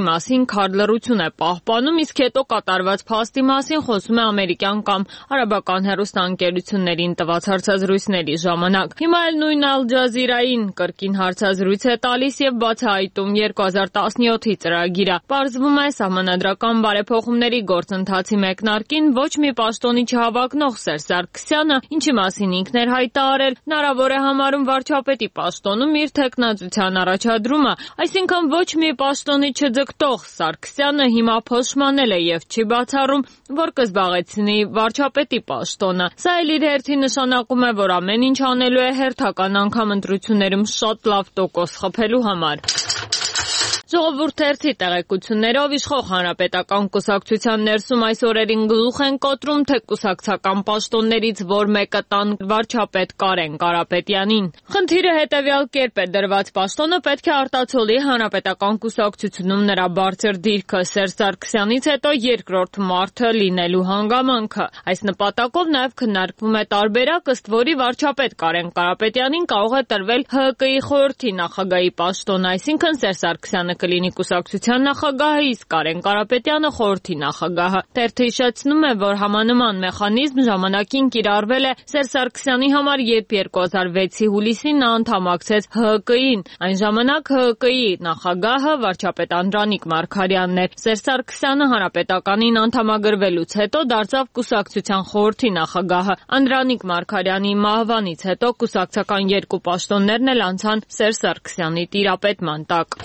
մասին քարտ լռություն է պահպանում, իսկ հետո կատարված փաստի մասին խոսում է ամերիկյան կամ արաբական հեռուստաընկերություններին տված հարցազրույցների ժամանակ։ Հիմա էլ նույն Al Jazeera-ին կրկին հարցազրույց է տալիս եւ բացահայտում երկու հազար տասնյոթի ծրագիրը։ Պարզվում է սահմանադրական բարեփոխումների գործընթացի մեկնարկին ոչ մի պաշտոնի չհավակնող Սերժ Սարգսյանը, ինչի մասին ինքն էր հայտարարել, հնարավոր է համարում վարչապետի պաշտոնում իր թեկնածության առաջադրումը, այսինքն ոչ մի պաշտոնի չձգտող Սարգսյանը հիմա փոշմանել է եւ չի բացառում, որ կզբաղեցնի վարչապետի պաշտոնը։ Սա էլ իր հերթին նշանակում է, որ ամեն ինչ անելու է հերթական անգամ ընտրություններում շատ լավ տոկոս խփելու համար։ Ժողովուրդ թերթի տեղեկություններով իշխող Հանրապետական կուսակցության ներսում այս օրերին գլուխ են կոտրում, թե կուսակցական պաշտոններից որ մեկը տան վարչապետ Կարեն Կարապետյանին։ Խնդիրը հետևյալ կերպ է դրված. պաշտոնը պետք է արտացոլի Հանրապետական կուսակցությունում նրա բարձր դիրքը, Սերժ Սարգսյանից հետո երկրորդ մարդը լինելու հանգամանքը։ Այս նպատակով նաև քննարկվում է տարբերակ, ըստ որի վարչապետ Կարեն Կարապետյանին կարող է տրվել Հ Կ I խորհրդի նախագահի պաշտոնը, այսինքն Սերժ Սարգսյանը կլինի կուսակցության նախագահը, իսկ Կարեն Կարապետյանը խորհրդի նախագահը։ Թերթը հիշեցնում է, որ համանման մեխանիզմ ժամանակին կիրառվել է Սերժ Սարգսյանի համար, երբ երկու հազար վեցի հուլիսին նա անդամակցեց Հ Կ I-ին։ Այն ժամանակ Հ Կ I նախագահը վարչապետ Անդրանիկ Մարգարյանն էր։ Սերժ Սարգսյանը Հանրապետականին անդամագրվելուց հետո դարձավ կուսակցության խորհրդի նախագահը։ Անդրանիկ Մարգարյանի մահվանից հետո կուսակցական երկու պաշտոններն էլ անցան Սերժ Սարգսյանի տիրապետման տակ։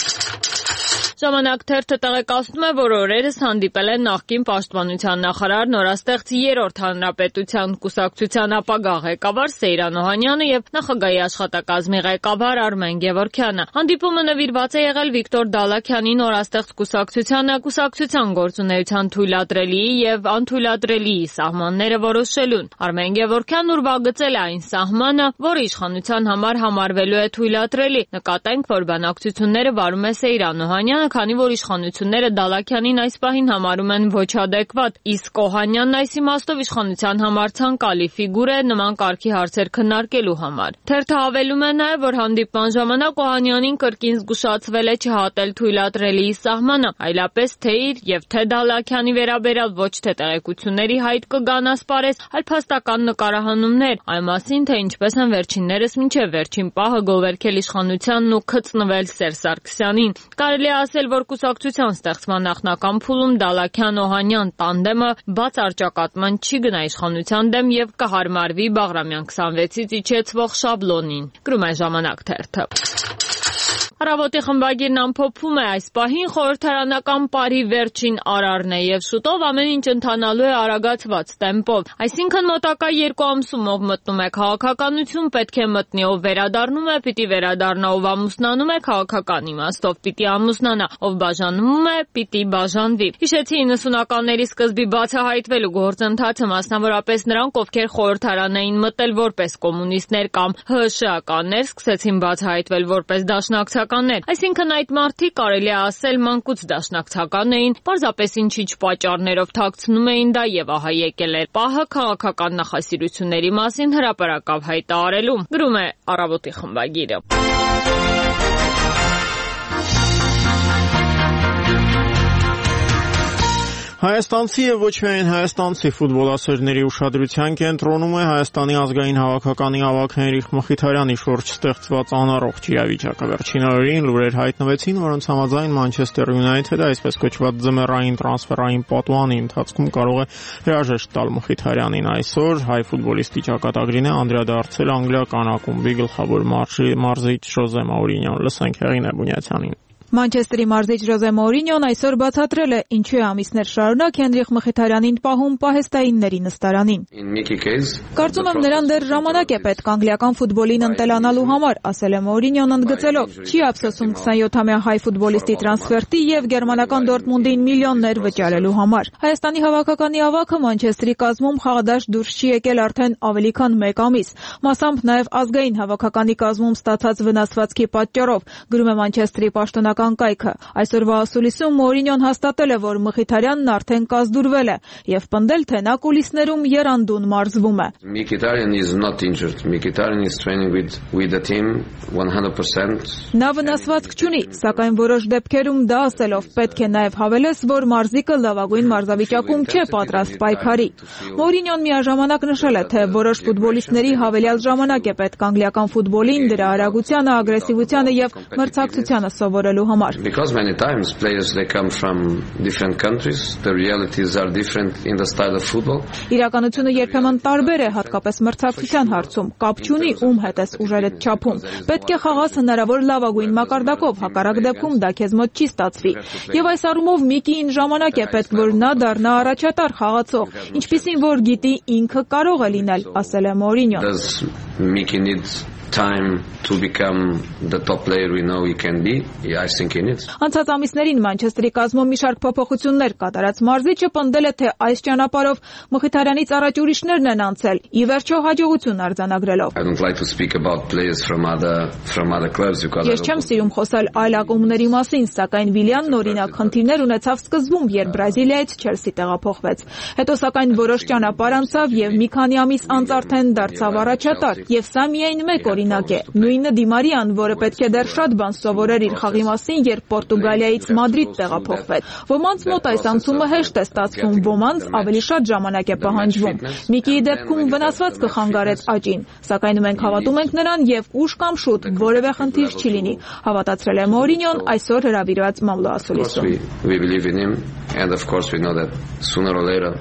Ժամանակ թերթը տեղեկացնում է, որ օրերս հանդիպել են նախկին պաշտպանության նախարար, նորաստեղծ երրորդ հանրապետության կուսակցության ապագա ղեկավար Սեյրան Օհանյանը եւ նախագահի աշխատակազմի ղեկավար Արմեն Գևորգյանը։ Հանդիպումը նվիրված է եղել Վիկտոր Դալաքյանի նորաստեղծ կուսակցությանը, կուսակցության գործունեության թույլատրելիի եւ անթույլատրելիի սահմանները որոշելուն։ Արմեն Գևորգյանն ուրվագծել է այն սահմանը, որը իշխանության համար համարվելու է թույլատրելի։ Նկատենք, որ բանակցությունները վարում է Սեյրան Օհանյանը, քանի որ իշխանությունները Դալաքյանին այս պահին համարում են ոչ ադեկվատ, իսկ Օհանյանն այս իմաստով իշխանության համար ցանկալի ֆիգուր է նման կարգի հարցեր քննարկելու համար։ Թերթը հավելում է նաև, որ հանդիպման ժամանակ Օհանյանին կրկին զգուշացվել է չհատել թույլատրելիի սահմանը, այլապես թե իր եւ թե Դալաքյանի վերաբերյալ ոչ թե տեղեկությունների հայտ կգան ասպարեզ, այլ փաստական նկարահանումներ, այն մասին, թե ինչպես են վերջիններս մինչև վերջին պահը գովերքել իշխանությանն ու գծնվել Սերժ Սարգսյանին։ Կարելի է ասել, որ կուսակցության ստեղծման նախնական փուլում Դալաքյան-Օհանյան տանդեմը բաց առճակատման չի գնա իշխանության դեմ եւ կհարմարվի Բաղրամյան քսանվեցից իջեցվող շաբլոնին։ Գրում է Ժամանակ թերթը։ Առավոտի խմբագիրն ամփոփում է այս պահին խորհրդարանական պարի վերջին արարն է եւ շուտով ամեն ինչ ընթանալու է արագացված տեմպով։ Այսինքն մոտակա երկու ամսում ով մտնում է քաղաքականություն, պետք է մտնի, ով վերադառնում է, պիտի վերադառնա, ով ամուսնանում է քաղաքական իմաստով, պիտի ամուսնանա, ով բաժանվում է, պիտի բաժանվի։ Հիշեցի իննսունականների սկզբի բացահայտվելու գործընթացը, մասնավորապես նրանք, ովքեր խորհրդարան էին մտել որպես կոմունիստներ կամ ՀՇ-ականներ, սկսեցին բացահայտվել որպես դաշնակցական։ Այսինքն այդ մարդիկ կարելի է ասել մանկուց դաշնակցական էին, պարզապես ինչ-ինչ պատճառներով թաքցնում էին դա եւ ահա եկել էր պահը քաղաքական նախասիրությունների մասին հրապարակավ հայտարարելու։ Գրում է Առավոտի խմբագիրը։ Հայաստանցի եւ ոչ միայն հայաստանցի ֆուտբոլասերների ուշադրության կենտրոնում է Հայաստանի ազգային հավաքականի ավագ Հենրիխ Մխիթարյանի շուրջ ստեղծված անառողջ իրավիճակը։ Վերջին օրերին լուրեր հայտնվեցին, որոնց համաձայն Մանչեսթեր Յունայթեդը, այսպես կոչված ձմեռային տրանսֆերային պատուանի ընթացքում կարող է հրաժեշտ տալ Մխիթարյանին։ Այսօր հայ ֆուտբոլիստի ճակատագրին է անդրադարձել անգլիական ակումբի գլխավոր մարզիչ Ժոզե Մաուրինյոն։ Լսենք Հեղինե Բունյացյանին։ Մանչեսթերի մարզիչ Ժոզե Մաուրինյոն այսօր բացատրել է, ինչու է ամիսներ շարունակ Հենրիխ Մխիթարյանին պահում պահեստայինների նստարանին։ Կարծում եմ նրան դեռ ժամանակ է պետք անգլիական ֆուտբոլին ընտելանալու համար, ասել է Մաուրինյոն ընդգծելով։ Չի ափսոսում քսանյոթամյա հայ ֆուտբոլիստի տրանսֆերտի եւ գերմանական Դորտմունդին միլիոններ վճարելու համար։ Հայաստանի հավաքականի ավագը Մանչեսթերի կազմում խաղադաշտ դուրս չի եկել արդեն ավելի քան մեկ ամիս, մասամբ նաեւ ազգային հավաքականի կազմում ստացած վնասվածքի պատճառով, գրում է Մանչեսթերի պաշտոնական տեխնիկական կայքը։ Այսօրվա ասուլիսում Մորինյոն հաստատել է, որ Մխիթարյանն արդեն կազդուրվել է եւ պնդել, թե նա կուլիսներում եռանդուն մարզվում է։ Mkhitaryan is not injured. Mkhitaryan is training with with the team one hundred percent. Նա վնասվածք չունի, սակայն որոշ դեպքերում դա ասելով պետք է նաև հավելես, որ մարզիկը լավագույն մարզավիճակում չէ պատրաստ պայքարի։ Մորինյոն միաժամանակ նշել է, թե որոշ ֆուտբոլիստների հավելյալ ժամանակ է պետք անգլիական ֆուտբոլին, դրա արագությանը, ագրեսիվությանը եւ մրցակցությանը սովորելու համար։ Because many times players they come from different countries, the realities are different in the style of football. Իրականությունը երբեմն տարբեր է, հատկապես մրցակցության հարցում։ Կապ չունի ում հետ ես ուժերդ չափում։ Պետք է խաղաս հնարավոր լավագույն մակարդակով, հակառակ դեպքում դա քեզ մոտ չի ստացվի։ Եվ այս առումով Միկիին ժամանակ է պետք, որ նա դառնա առաջատար խաղացող, ինչպիսին որ գիտի ինքը կարող է լինել, ասել է Մորինյոն։ Time to become the top player we know he can be. Yeah, I think in it. Անցած ամիսներին Մանչեսթերի կազմում մի շարք փոփոխություններ կատարած մարզիչը պնդել է, թե այս ճանապարհով Մխիթարյանից առաջ ուրիշներն են անցել, ի վերջո հաջողություն արձանագրելով։ I don't like to speak about players from other from other clubs because Ես չեմ սիրում խոսալ այլ ակումբների մասին, սակայն Վիլյանն օրինակ խնդիրներ ունեցավ սկզբում, երբ Բրազիլիայից Չելսի տեղափոխվեց։ Հետո սակայն որոշ ճանապարհ անցավ եւ մի քանի ամիս անց արդեն դարձավ առաջատար, եւ սա միայն մեկ օրինակ է։ Նույնը Դիմարիան, որը պետք է դեռ շատ բան սովորեր իր խաղի մասին, երբ Պորտուգալիայից Մադրիդ տեղափոխվեց։ Ոմանց մոտ այս անցումը հեշտ է ստացվում, ոմանց ավելի շատ ժամանակ է պահանջվում։ Միկիի դեպքում վնասված կխանգարեց աճին, սակայն մենք հավատում ենք նրան եւ ուշ կամ շուտ որևէ խնդիր չի լինի, հավատացրել է Մորինյոն այսօր հրավիրված մամլոասուլիսում։ We believe in him and of course we know that sooner or later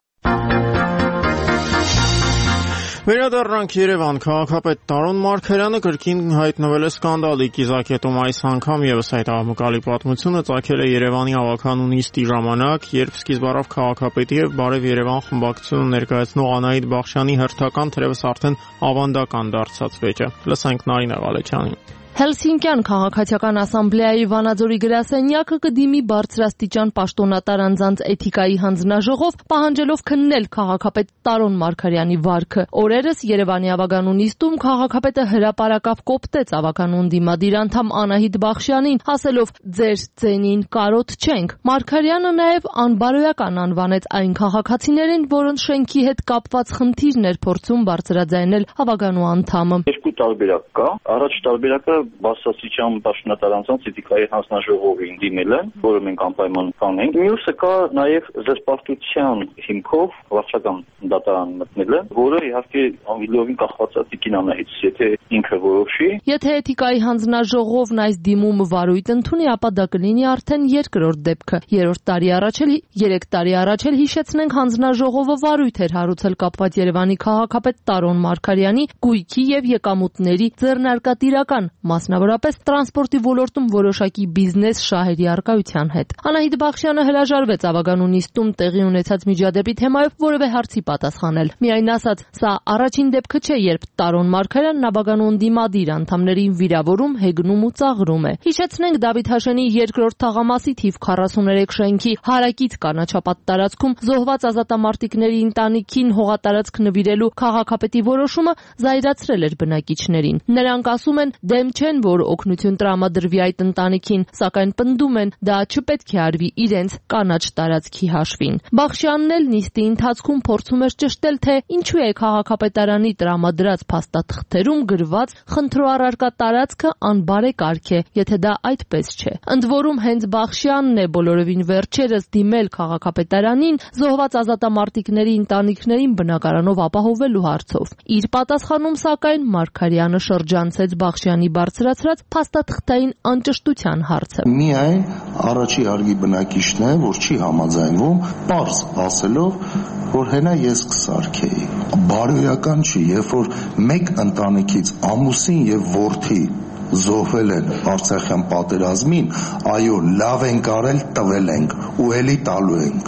Վերադառնանք Երևան, քաղաքապետ Տարոն Մարգարյանը կրկին հայտնվել է սկանդալի կիզակետում այս անգամ եւս այդ աղմկալի պատմությունը ծագել է Երևանի ավականու նիստի ժամանակ, երբ սկիզբ առավ քաղաքապետի եւ Բարև Երևան խմբակցությունը ներկայացնող Անահիտ Բախշյանի հերթական, թերևս արդեն ավանդական դարձած վեճը։ Լսենք Նարինե Ղալեչյանին։ Հելսինկյան քաղաքացիական ասամբլեայի Վանաձորի գրասենյակը կդիմի բարձրաստիճան պաշտոնատար անձանց էթիկայի հանձնաժողով, պահանջելով քննել քաղաքապետ Տարոն Մարգարյանի վարքը։ Օրերս Երևանի ավականու նիստում քաղաքապետը հրապարակավ կոպտեց ավականուն դիմադիր անդամ Անահիտ Բախշյանին, ասելով ձեր ձենին կարոտ չենք։ Մարգարյանը նաև անբարոյական անվանեց այն քաղաքացիներին, որոնց շենքի հետ կապված խնդիրներ փորձում բարձրաձայնել ավականու անդամը։ Երկու տարբերակ կա։ Առաջ տարբերակը բարձրաստիճան պաշտոնատար անձանց էթիկայի հանձնաժողովին դիմելը, որը մենք անպայման կանենք։ Մյուսը կա նաև զսպարտության հիմքով վարչական դատարան մտնելը, որը իհարկե անվիլովին կախված է Տիկին Անահիտից, եթե ինքը որոշի։ Եթե էթիկայի հանձնաժողովն այս դիմումը վարույթ ընդունի, ապա դա կլինի արդեն երկրորդ դեպքը։ Երրորդ տարի առաջ էլ երեք տարի առաջ էլ հիշեցնենք հանձնաժողովը վարույթ էր հարուցել կապված Երևանի քաղաքապետ Տարոն Մարգարյանի գույքի եւ եկամուտների ձեռնարկատիրական, մասնավորապես տրանսպորտի ոլորտում որոշակի բիզնես շահերի առկայության հետ։ Անահիտ Բախշյանը հրաժարվեց ավականու նիստում տեղի ունեցած միջադեպի թեմայով որևէ հարցի պատասխանել։ Միայն ասաց, սա առաջին դեպքը չէ, երբ Տարոն Մարգարյանն ավականուն դիմադիր անդամներին վիրավորում, հեգնում ու ծաղրում է։ Հիշեցնենք Դավիթ Հաշենի երկրորդ թաղամասի թիվ քառասուներեք շենքի հարակից կանաչապատ տարածքում զոհված ազատամարտիկների ընտանիքին հողատարածք նվիրելու քաղաքապետի որոշումը զայրացրել էր բնակիչներին։ Նրանք ասում են, դեմ չեն, որ օգնություն տրամադրվի այդ ընտանիքին, սակայն պնդում են, դա չպետք է արվի իրենց կանաչ տարածքի հաշվին։ Բախշյանն էլ նիստի ընթացքում փորձում էր ճշտել, թե ինչու է քաղաքապետարանի տրամադրած փաստաթղթերում գրված խնդրո առարկա տարածքը անբարեկարգ է, եթե դա այդպես չէ։ Ընդ որում հենց Բախշյանն է բոլորովին վերջերս դիմել քաղաքապետարանին զոհված ազատամարտիկների ընտանիքներին բնակարանով ապահովելու հարցով։ Իր պատասխանում սակայն Մարգարյանը շրջանցեց Բախշյանի բարձրացրած փաստաթղթային անճշտության հարցը։ Միայն առաջի հարգի բնակիչն է, որ չի համաձայնվում, պարզ ասելով, որ հենա ես կսարքեի։ Բարոյական չի, երբ որ մեկ ընտանիքից ամուսին եւ որդի զոհվել են Արցախյան պատերազմին, այո, լավ ենք արել, տվել ենք ու էլի տալու ենք։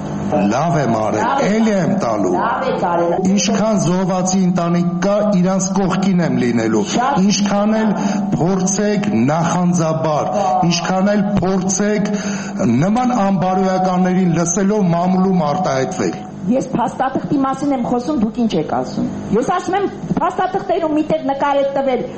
Լավ եմ արել, էլի եմ տալու։ Ինչքան զոհվածի ընտանիք կա, իրանց կողքին եմ լինելու։ Ինչքան էլ փորձեք նախանձաբար, ինչքան էլ փորձեք նման անբարոյականներին լսելով մամուլում արտահայտվել։ Ես փաստաթղթի մասին եմ խոսում, դուք ինչ եք ասում։ Ես ասում եմ, փաստաթղթերում միտեղ նկար եք տվել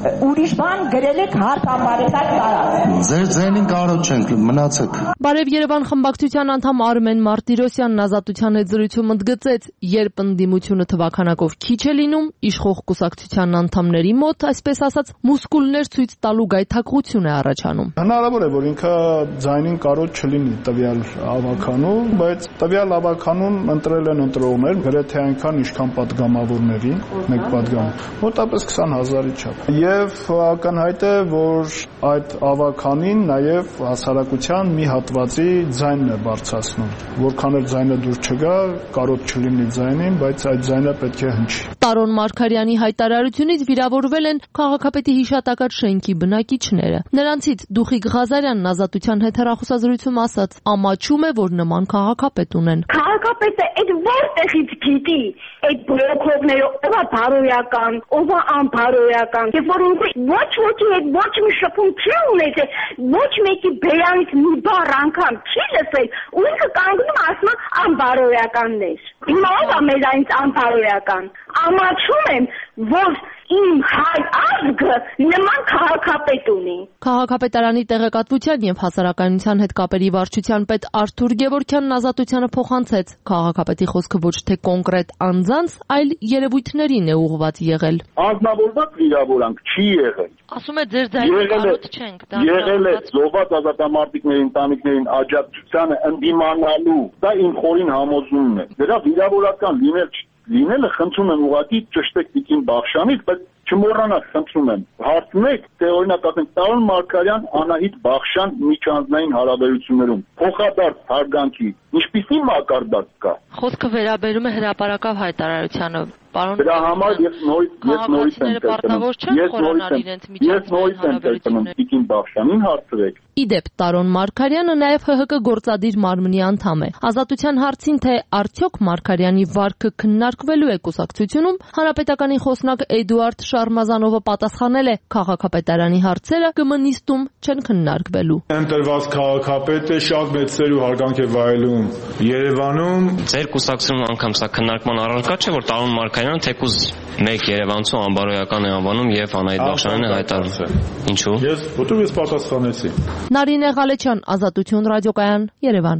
ուրիշ բան գրել եք հարթ համարեցակ տարած։ Ձեր ձայնին կարոտ չենք, մնացեք։ Բարև Երևան խմբակցության անդամ Արմեն Մարտիրոսյանն Ազատության հետ զրույցում ընդգծեց, երբ ընդդիմությունը թվականակով քիչ է լինում, իշխող կուսակցության անդամների մոտ, այսպես ասած, մուսկուլներ ցույց տալու գայթակղություն է առաջանում։ Հնարավոր է, որ ինքը ձայնին կարոտ չլինի տվյալ ավականում, բայց տվյալ ավականում ընտրել են ընտրողներ, գրեթե այնքան ինչքան պատգամավորների, մեկ պատգամ, մոտավորապես քսան հազարի չափ։ Եվ ակնհայտ է, որ այդ ավականին նաև հասարակության մի հատվածի ձայնն է բարձրացնում։ Որքան էլ ձայնը դուր չգա, կարոտ չլինի ձայնին, բայց այդ ձայնը պետք է հնչի։ Տարոն Մարգարյանի հայտարարությունից վիրավորվել են քաղաքապետի հիշատակար շենքի բնակիչները։ Նրանցից Դուխիկ Ղազարյանն Ազատության հետ հեռախոսազրույցում ասաց, ամաչում է, որ նման քաղաքապետ ունեն։ Քաղաքապետը այդ որտեղից գիտի այդ բլոկովները, ով է բարոյական, ով է անբարոյական, եւ որ ինքը ոչ ոքի հետ ոչ մի շփում չի ունեցել, ոչ մեկի բերանից մի բառ անգամ չի լսել, ու ինքը կանգնում ասում է անբարոյականն էր։ Հիմա ով է մեզանից անբարոյական։ Ամաչում եմ, որ իմ հայ ազգը նման քաղաքապետ ունի։ Քաղաքապետարանի տեղեկատվության եւ հասարակայնության հետ կապերի վարչության պետ Արթուր Գևորգյանն Ազատությանը փոխանցեց, քաղաքապետի խոսքը ոչ թե կոնկրետ անձանց, այլ երևույթներին է ուղղված եղել։ Անձնավորված վիրավորանք չի եղել։ Ասում է ձեր ձայնը կարոտ չենք, դա եղել է զոհված ազատամարտիկների ընտանիքներին աջակցությանը ընդդիմանալու, դա իմ խորին համոզումն է։ Դրա վիրավորական լինել լինելը խնդրում եմ ուղղակի ճշտեք Տիկին Բախշյանից, բայց չմոռանաք, խնդրում եմ, հարցնեք, թե օրինակ ասենք Տարոն Մարգարյան, Անահիտ Բախշյան միջանձնային հարաբերություններում փոխադարձ հարգանքի ինչպիսի մակարդակ կա։ Խոսքը վերաբերում է հրապարակավ հայտարարությանը։ Դրա համար ես նորից ես նորից եմ կրկնում։ Ես նորից եմ կրկնում Տիկին Բախշյանին հարցրեք։ Իդեպ Տարոն Մարգարյանը նաև ՀՀԿ գործադիր մարմնի անդամ է։ Ազատության հարցին, թե արդյոք Մարգարյանի վարքը քննարկվելու է կուսակցությունում, հանրապետականի խոսնակ Էդուարդ Շարմազանովը պատասխանել է, քաղաքապետարանի հարցերը կմնիստում չեն քննարկվելու։ Ընտրված քաղաքապետը շատ մեծ սեր ու հարգանք է վայելում Երևանում։ Ձեր կուսակցությունում անգամ սա քննարկման առարկա չէ, որ Տարոն Մարգարյանը թեկուզ մեկ երևանցու անբարոյական է անվանում եւ Անահիտ Բախշյանն է հայտարարում։ Ինչու՞։ Ես որտեղ ես պատասխանեցի։ Նարինե Ղալեչյան, Ազատություն ռադիոկայան, Երևան։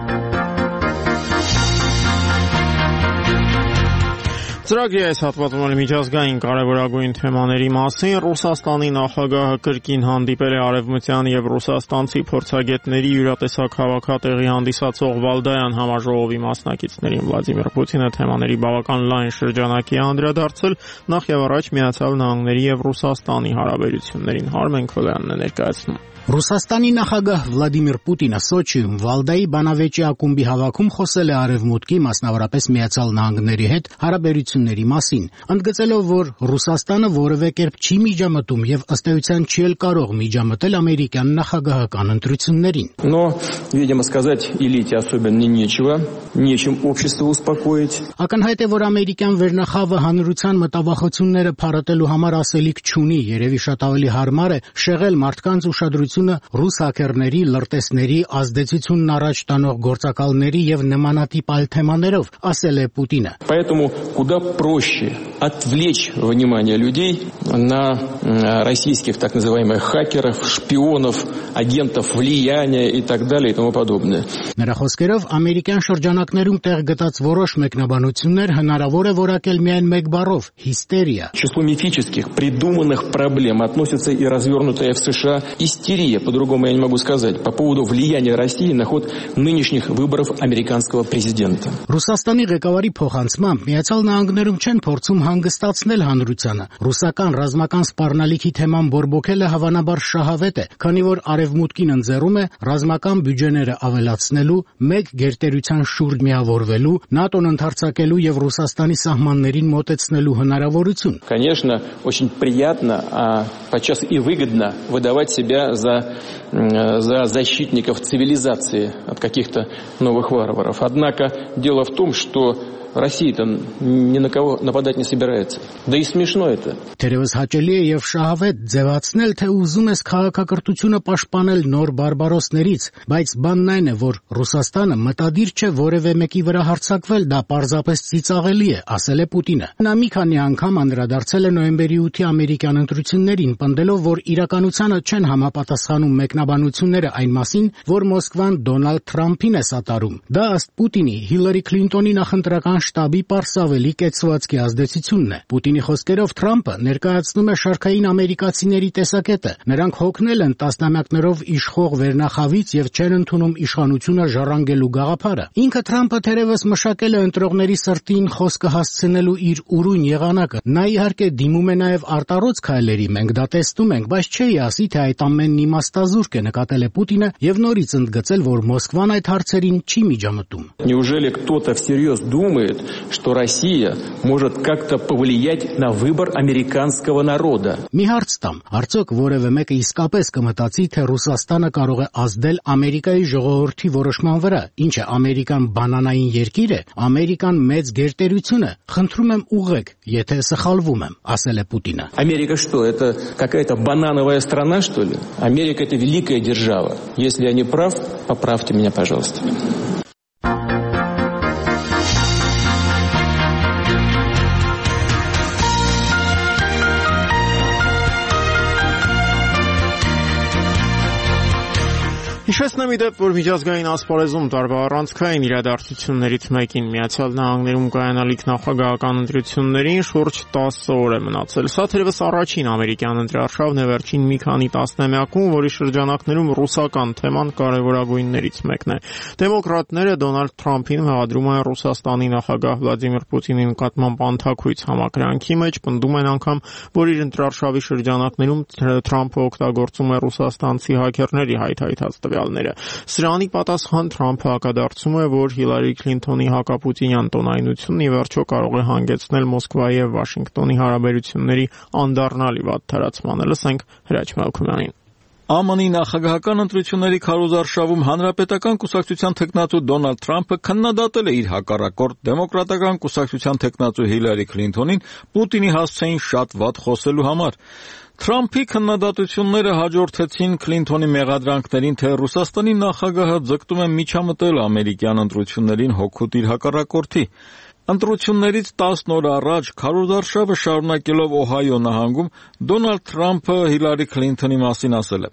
Ծրագրի այս հատվածում միջազգային կարևորագույն թեմաների մասին Ռուսաստանի նախագահը կրկին հանդիպել է արևմտյան եւ ռուսաստանցի փորձագետների յուրատեսակ հավաքատեղի հանդիսացող Վալդայան համաժողովի մասնակիցներին։ Վլադիմիր Պուտինը թեմաների բավական լայն շրջանակի է անդրադարձել, նախ եւ առաջ Միացյալ Նահանգների եւ Ռուսաստանի հարաբերություններին։ Հարմեն Քոլյանն է ներկայացնում։ Ռուսաստանի նախագահ Վլադիմիր Պուտինը Սոչիում Վալդայի բանավեճի ակումբի հավաքում խոսել է Արևմուտքի, մասնավորապես Միացյալ Նահանգների հետ հարաբերությունների մասին, ընդգծելով, որ Ռուսաստանը որևէ կերպ չի միջամտում եւ ըստ էության չի էլ կարող միջամտել ամերիկյան նախագահական ընտրություններին։ Но, видимо, сказать элите особенно нечего, нечем общество успокоить. Ակնհայտ է, որ ամերիկյան վերնախավը հանրության մտավախությունները փարատելու համար ասելիք չունի, երևի շատ ավելի հարմար է շեղել մարդկանց ուշադրությունը ռուս հակերների, լրտեսների, ազդեցությունն առաջ տանող գործակալների եւ նմանատիպ այլ թեմաներով, ասել է Պուտինը։ Поэтому куда проще отвлечь внимание людей на российских так называемых хакеров, шпионов, агентов влияния и так далее и тому подобное. Նրա խոսքերով ամերիկյան շրջանակներում տեղ գտած որոշ մեկնաբանություններ հնարավոր է որակել միայն մեկ բառով՝ հիստերիա։ Число мифических придуманных проблем относится и развернутая в США истерия, по-другому я не могу сказать, по поводу влияния России на ход нынешних выборов американского президента. Ռուսաստանի ղեկավարի փոխանցմամբ Միացյալ Նահանգներում չեն փորձում հանգստացնել հանրությանը։ Ռուսական ռազմական սպառնալիքի թեման բորբոքելը հավանաբար շահավետ է, քանի որ Արևմուտքին ընձեռում է ռազմական բյուջեները ավելացնելու, մեկ գերտերության շուրջ միավորվելու, ՆԱՏՕ-ն ընդարձակելու եւ Ռուսաստանի սահմաններին մոտեցնելու հնարավորություն։ Конечно, очень приятно, а подчас и выгодно выдавать себя за за защитников цивилизации от каких-то новых варваров. Однако дело в том, что Россия-то ни на кого нападать не собирается. Да и смешно это. Թերևս հաճելի է եւ շահավետ ձևացնել, թե ուզում ես քաղաքակրթությունը պաշտպանել նոր բարբարոսներից, բայց բանն այն է, որ Ռուսաստանը մտադիր չէ որևէ մեկի վրա հարձակվել, դա պարզապես ծիծաղելի է, ասել է Պուտինը։ Նա մի քանի անգամ անդրադարձել է նոյեմբերի ութի ամերիկյան ընտրություններին, պնդելով, որ իրականությանը չեն համապատասխանում մեկնաբանությունները այն մասին, որ Մոսկվան Դոնալդ Թրամփին է սատարում։ Դա ըստ Պուտինի Հիլարի Քլինտոնի նախընտրական շտաբի պարսավելի կեցվածքի ազդեցությունն է։ Պուտինի խոսքերով Թրամփը ներկայացնում է շարքային ամերիկացիների տեսակետը։ Նրանք հոգնել են տասնամյակներով իշխող վերնախավից եւ չեն ընդունում իշխանությունը ժառանգելու գաղափարը։ Ինքը Թրամփը թերևս մշակել է ընտրողների սրտին խոսքը հասցնելու իր ուրույն եղանակը։ Նա իհարկե դիմում է նաեւ արտառոց քայլերի, մենք դա տեսնում ենք, բայց չէի ասի, թե այդ ամենն իմաստազուրկ է, նկատել է Պուտինը եւ նորից ընդգծել, որ Մոսկվան այդ հարցերին չի միջամտում։ Неужели кто-то всерьез думает, что Россия может как-то повлиять на выбор американского народа? Մի հարց տամ, արդյոք որևէ մեկը իսկապես կմտածի, թե Ռուսաստանը կարող է ազդել Ամերիկայի ժողովրդի որոշման վրա։ Ինչ է, Ամերիկան բանանային երկիր է, Ամերիկան մեծ գերտերություն է։ Խնդրում եմ ուղղեք, եթե սխալվում եմ, ասել է Պուտինը։ Америка что, это какая-то банановая страна, что ли? Америка это великая держава. Если я не прав, поправьте меня, пожалуйста. Հիշեցնեմ ի դեպ, որ միջազգային ասպարեզում տարվա առանցքային իրադարձություններից մեկին Միացյալ Նահանգներում կայանալիք նախագահական ընտրություններին շուրջ տասը օր է մնացել։ Սա թերևս առաջին ամերիկյան ընտրարշավն է վերջին մի քանի տասնամյակում, որի շրջանակներում ռուսական թեման կարևորագույններից մեկն է։ Դեմոկրատները Դոնալդ Թրամփին մեղադրում են Ռուսաստանի նախագահ Վլադիմիր Պուտինի նկատմամբ անթաքույց համակրանքի մեջ, պնդում են անգամ, որ իր ընտրարշավի շրջանակներում Թրամփը օգտագործում է ռուսաստանցի հաքերների հայթայթած տվյալները։ Սրանի պատասխան Թրամփը հակադարձում է, որ Հիլարի Քլինտոնի հակապուտինյան տոնայնությունն ի վերջո կարող է հանգեցնել Մոսկվայի եւ Վաշինգտոնի հարաբերությունների անդառնալի վատ թարացմանը։ Լսենք Հրաչ Մալքումյանին։ ԱՄՆ-ի նախագահական ընտրությունների քարոզարշավում հանրապետական կուսակցության թեկնածու Դոնալդ Թրամփը քննադատել է իր հակառակորդ դեմոկրատական կուսակցության թեկնածու Հիլարի Քլինտոնին Պուտինի հասցեին շատ վատ խոսելու համար։ Թրամփի քննադատությունները հաջորդեցին Քլինտոնի մեղադրանքներին, թե Ռուսաստանի նախագահը ձգտում է միջամտել ամերիկյան ընտրություններին հօգուտ իր հակառակորդի։ Ընտրություններից տասն օր առաջ քարոզարշավը շարունակելով Օհայո նահանգում Դոնալդ Թրամփը Հիլարի Քլինտոնի մասին ասել է.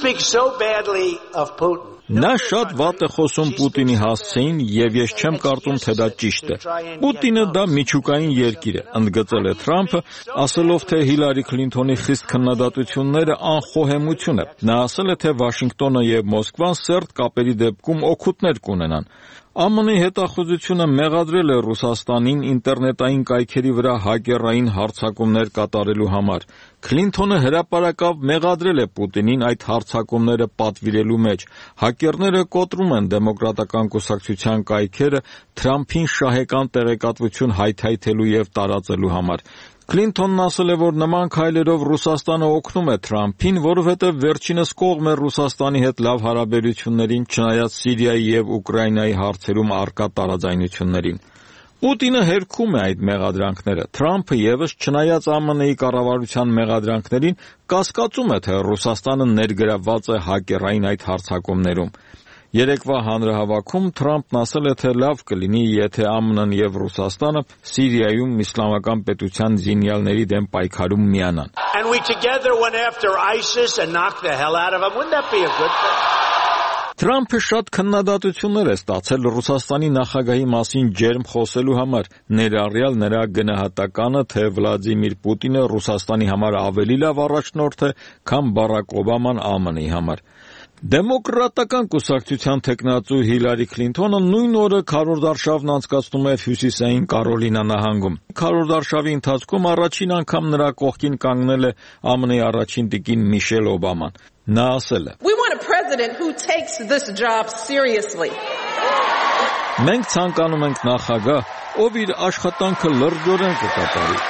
Նա շատ վատ է խոսում Պուտինի հասցեին եւ ես չեմ կարծում, թե դա ճիշտ է։ Պուտինը դա միջուկային երկիր է, ընդգծել է Թրամփը, ասելով, թե Հիլարի Քլինտոնի խիստ քննադատությունները անխոհեմություն է։ Նա ասել է, թե Վաշինգտոնը եւ Մոսկվան սերտ կապերի դեպքում օգուտներ կունենան։ ԱՄՆ-ի հետախուզությունը մեղադրել է Ռուսաստանին ինտերնետային կայքերի վրա հակերային հարձակումներ կատարելու համար։ Քլինտոնը հրապարակավ մեղադրել է Պուտինին այդ հարձակումները պատվիրելու մեջ։ Հակերները կոտրում են դեմոկրատական կուսակցության կայքերը Թրամփին շահեկան տեղեկատվություն հայթայթելու եւ տարածելու համար։ Քլինտոնն ասել է, որ նման քայլերով Ռուսաստանը օգնում է Թրամփին, որովհետև վերջինս կողմ է Ռուսաստանի հետ լավ հարաբերություններին, չնայած Սիրիայի եւ Ուկրաինայի հարցերում առկա տարաձայնություններին։ Պուտինը հերքում է այդ մեղադրանքները։ Թրամփը եւս չնայած ԱՄՆ-ի կառավարության մեղադրանքներին, կասկածում է, թե Ռուսաստանը ներգրավված է հակերային այդ հարձակումներում։ Երեկվա հանրահավաքում Թրամփն ասել է, թե լավ կլինի, եթե ԱՄՆ-ն եւ Ռուսաստանը Սիրիայում իսլամական պետության զինյալների դեմ պայքարում միանան։ Թրամփը շատ քննադատություններ է ստացել Ռուսաստանի նախագահի մասին ջերմ խոսելու համար, ներառյալ նրա գնահատականը, թե Վլադիմիր Պուտինը Ռուսաստանի համար ավելի լավ առաջնորդ է, քան Բարակ Օբաման ԱՄՆ-ի համար։ Դեմոկրատական կուսակցության թեկնածու Հիլարի Քլինտոնը նույն օրը քարոզարշավն անցկացնում է Հյուսիսային Կարոլինա նահանգում։ Քարոզարշավի ընթացքում առաջին անգամ նրա կողքին կանգնել է ԱՄՆ-ի առաջին տիկին Միշել Օբաման։ Նա ասել է. Մենք ցանկանում ենք նախագահ, ով իր աշխատանքը լրջորեն կկատարի։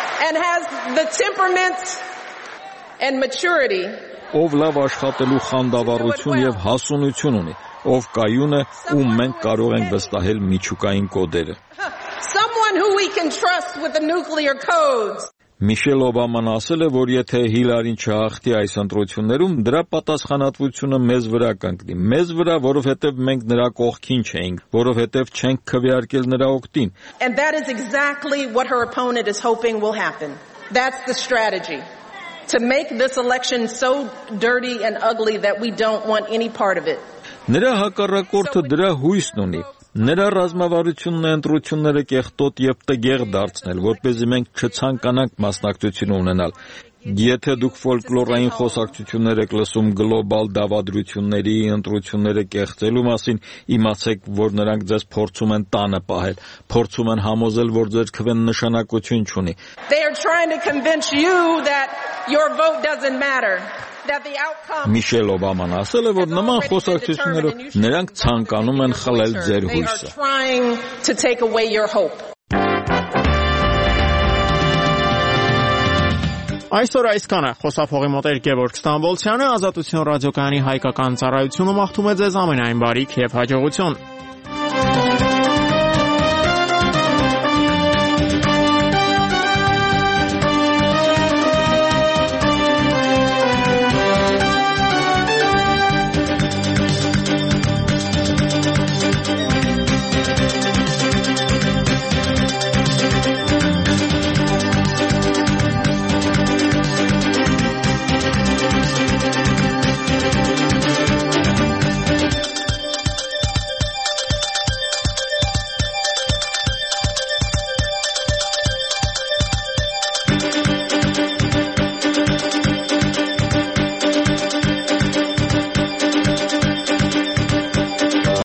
Ով լավ աշխատելու խանդավառություն եւ հասունություն ունի, ով կայուն է, ում մենք կարող ենք վստահել միջուկային կոդերը։ Someone who we can trust with the nuclear codes. Միշել Օբաման ասել է, որ եթե Հիլարին չհաղթի այս ընտրություններում, դրա պատասխանատվությունը մեզ վրա կընկնի։ Մեզ վրա, որովհետև մենք նրա կողքին չէինք, որովհետև չենք քվեարկել նրա օգտին։ And that is exactly what her opponent is hoping will happen. That's the strategy. To make this election so dirty and ugly that we don't want any part of it. Նրա հակառակորդը դրա հույսն ունի։ Նրա ռազմավարությունն է ընտրությունները կեղտոտ եւ տգեղ դարձնել, որպեսզի մենք չցանկանանք մասնակցություն ունենալ։ Եթե դուք ֆոլկլորային խոսակցություններ եք լսում գլոբալ դավադրությունների, ընտրությունները կեղծելու մասին, իմացեք, որ նրանք ձեզ փորձում են տանը պահել, փորձում են համոզել, որ ձեր քվեն նշանակություն չունի։ They are trying to convince you that your vote doesn't matter. Միշել Օբաման ասել է, որ նման խոսակցություններով նրանք ցանկանում են խլել ձեր հույսը։ Այսօր այսքանը խոսափողի մոտ էր Գևորգ Ստամբոլցյանը, Ազատություն ռադիոկայանի հայկական ծառայությունը մաղթում է ձեզ ամենայն բարիք եւ հաջողություն։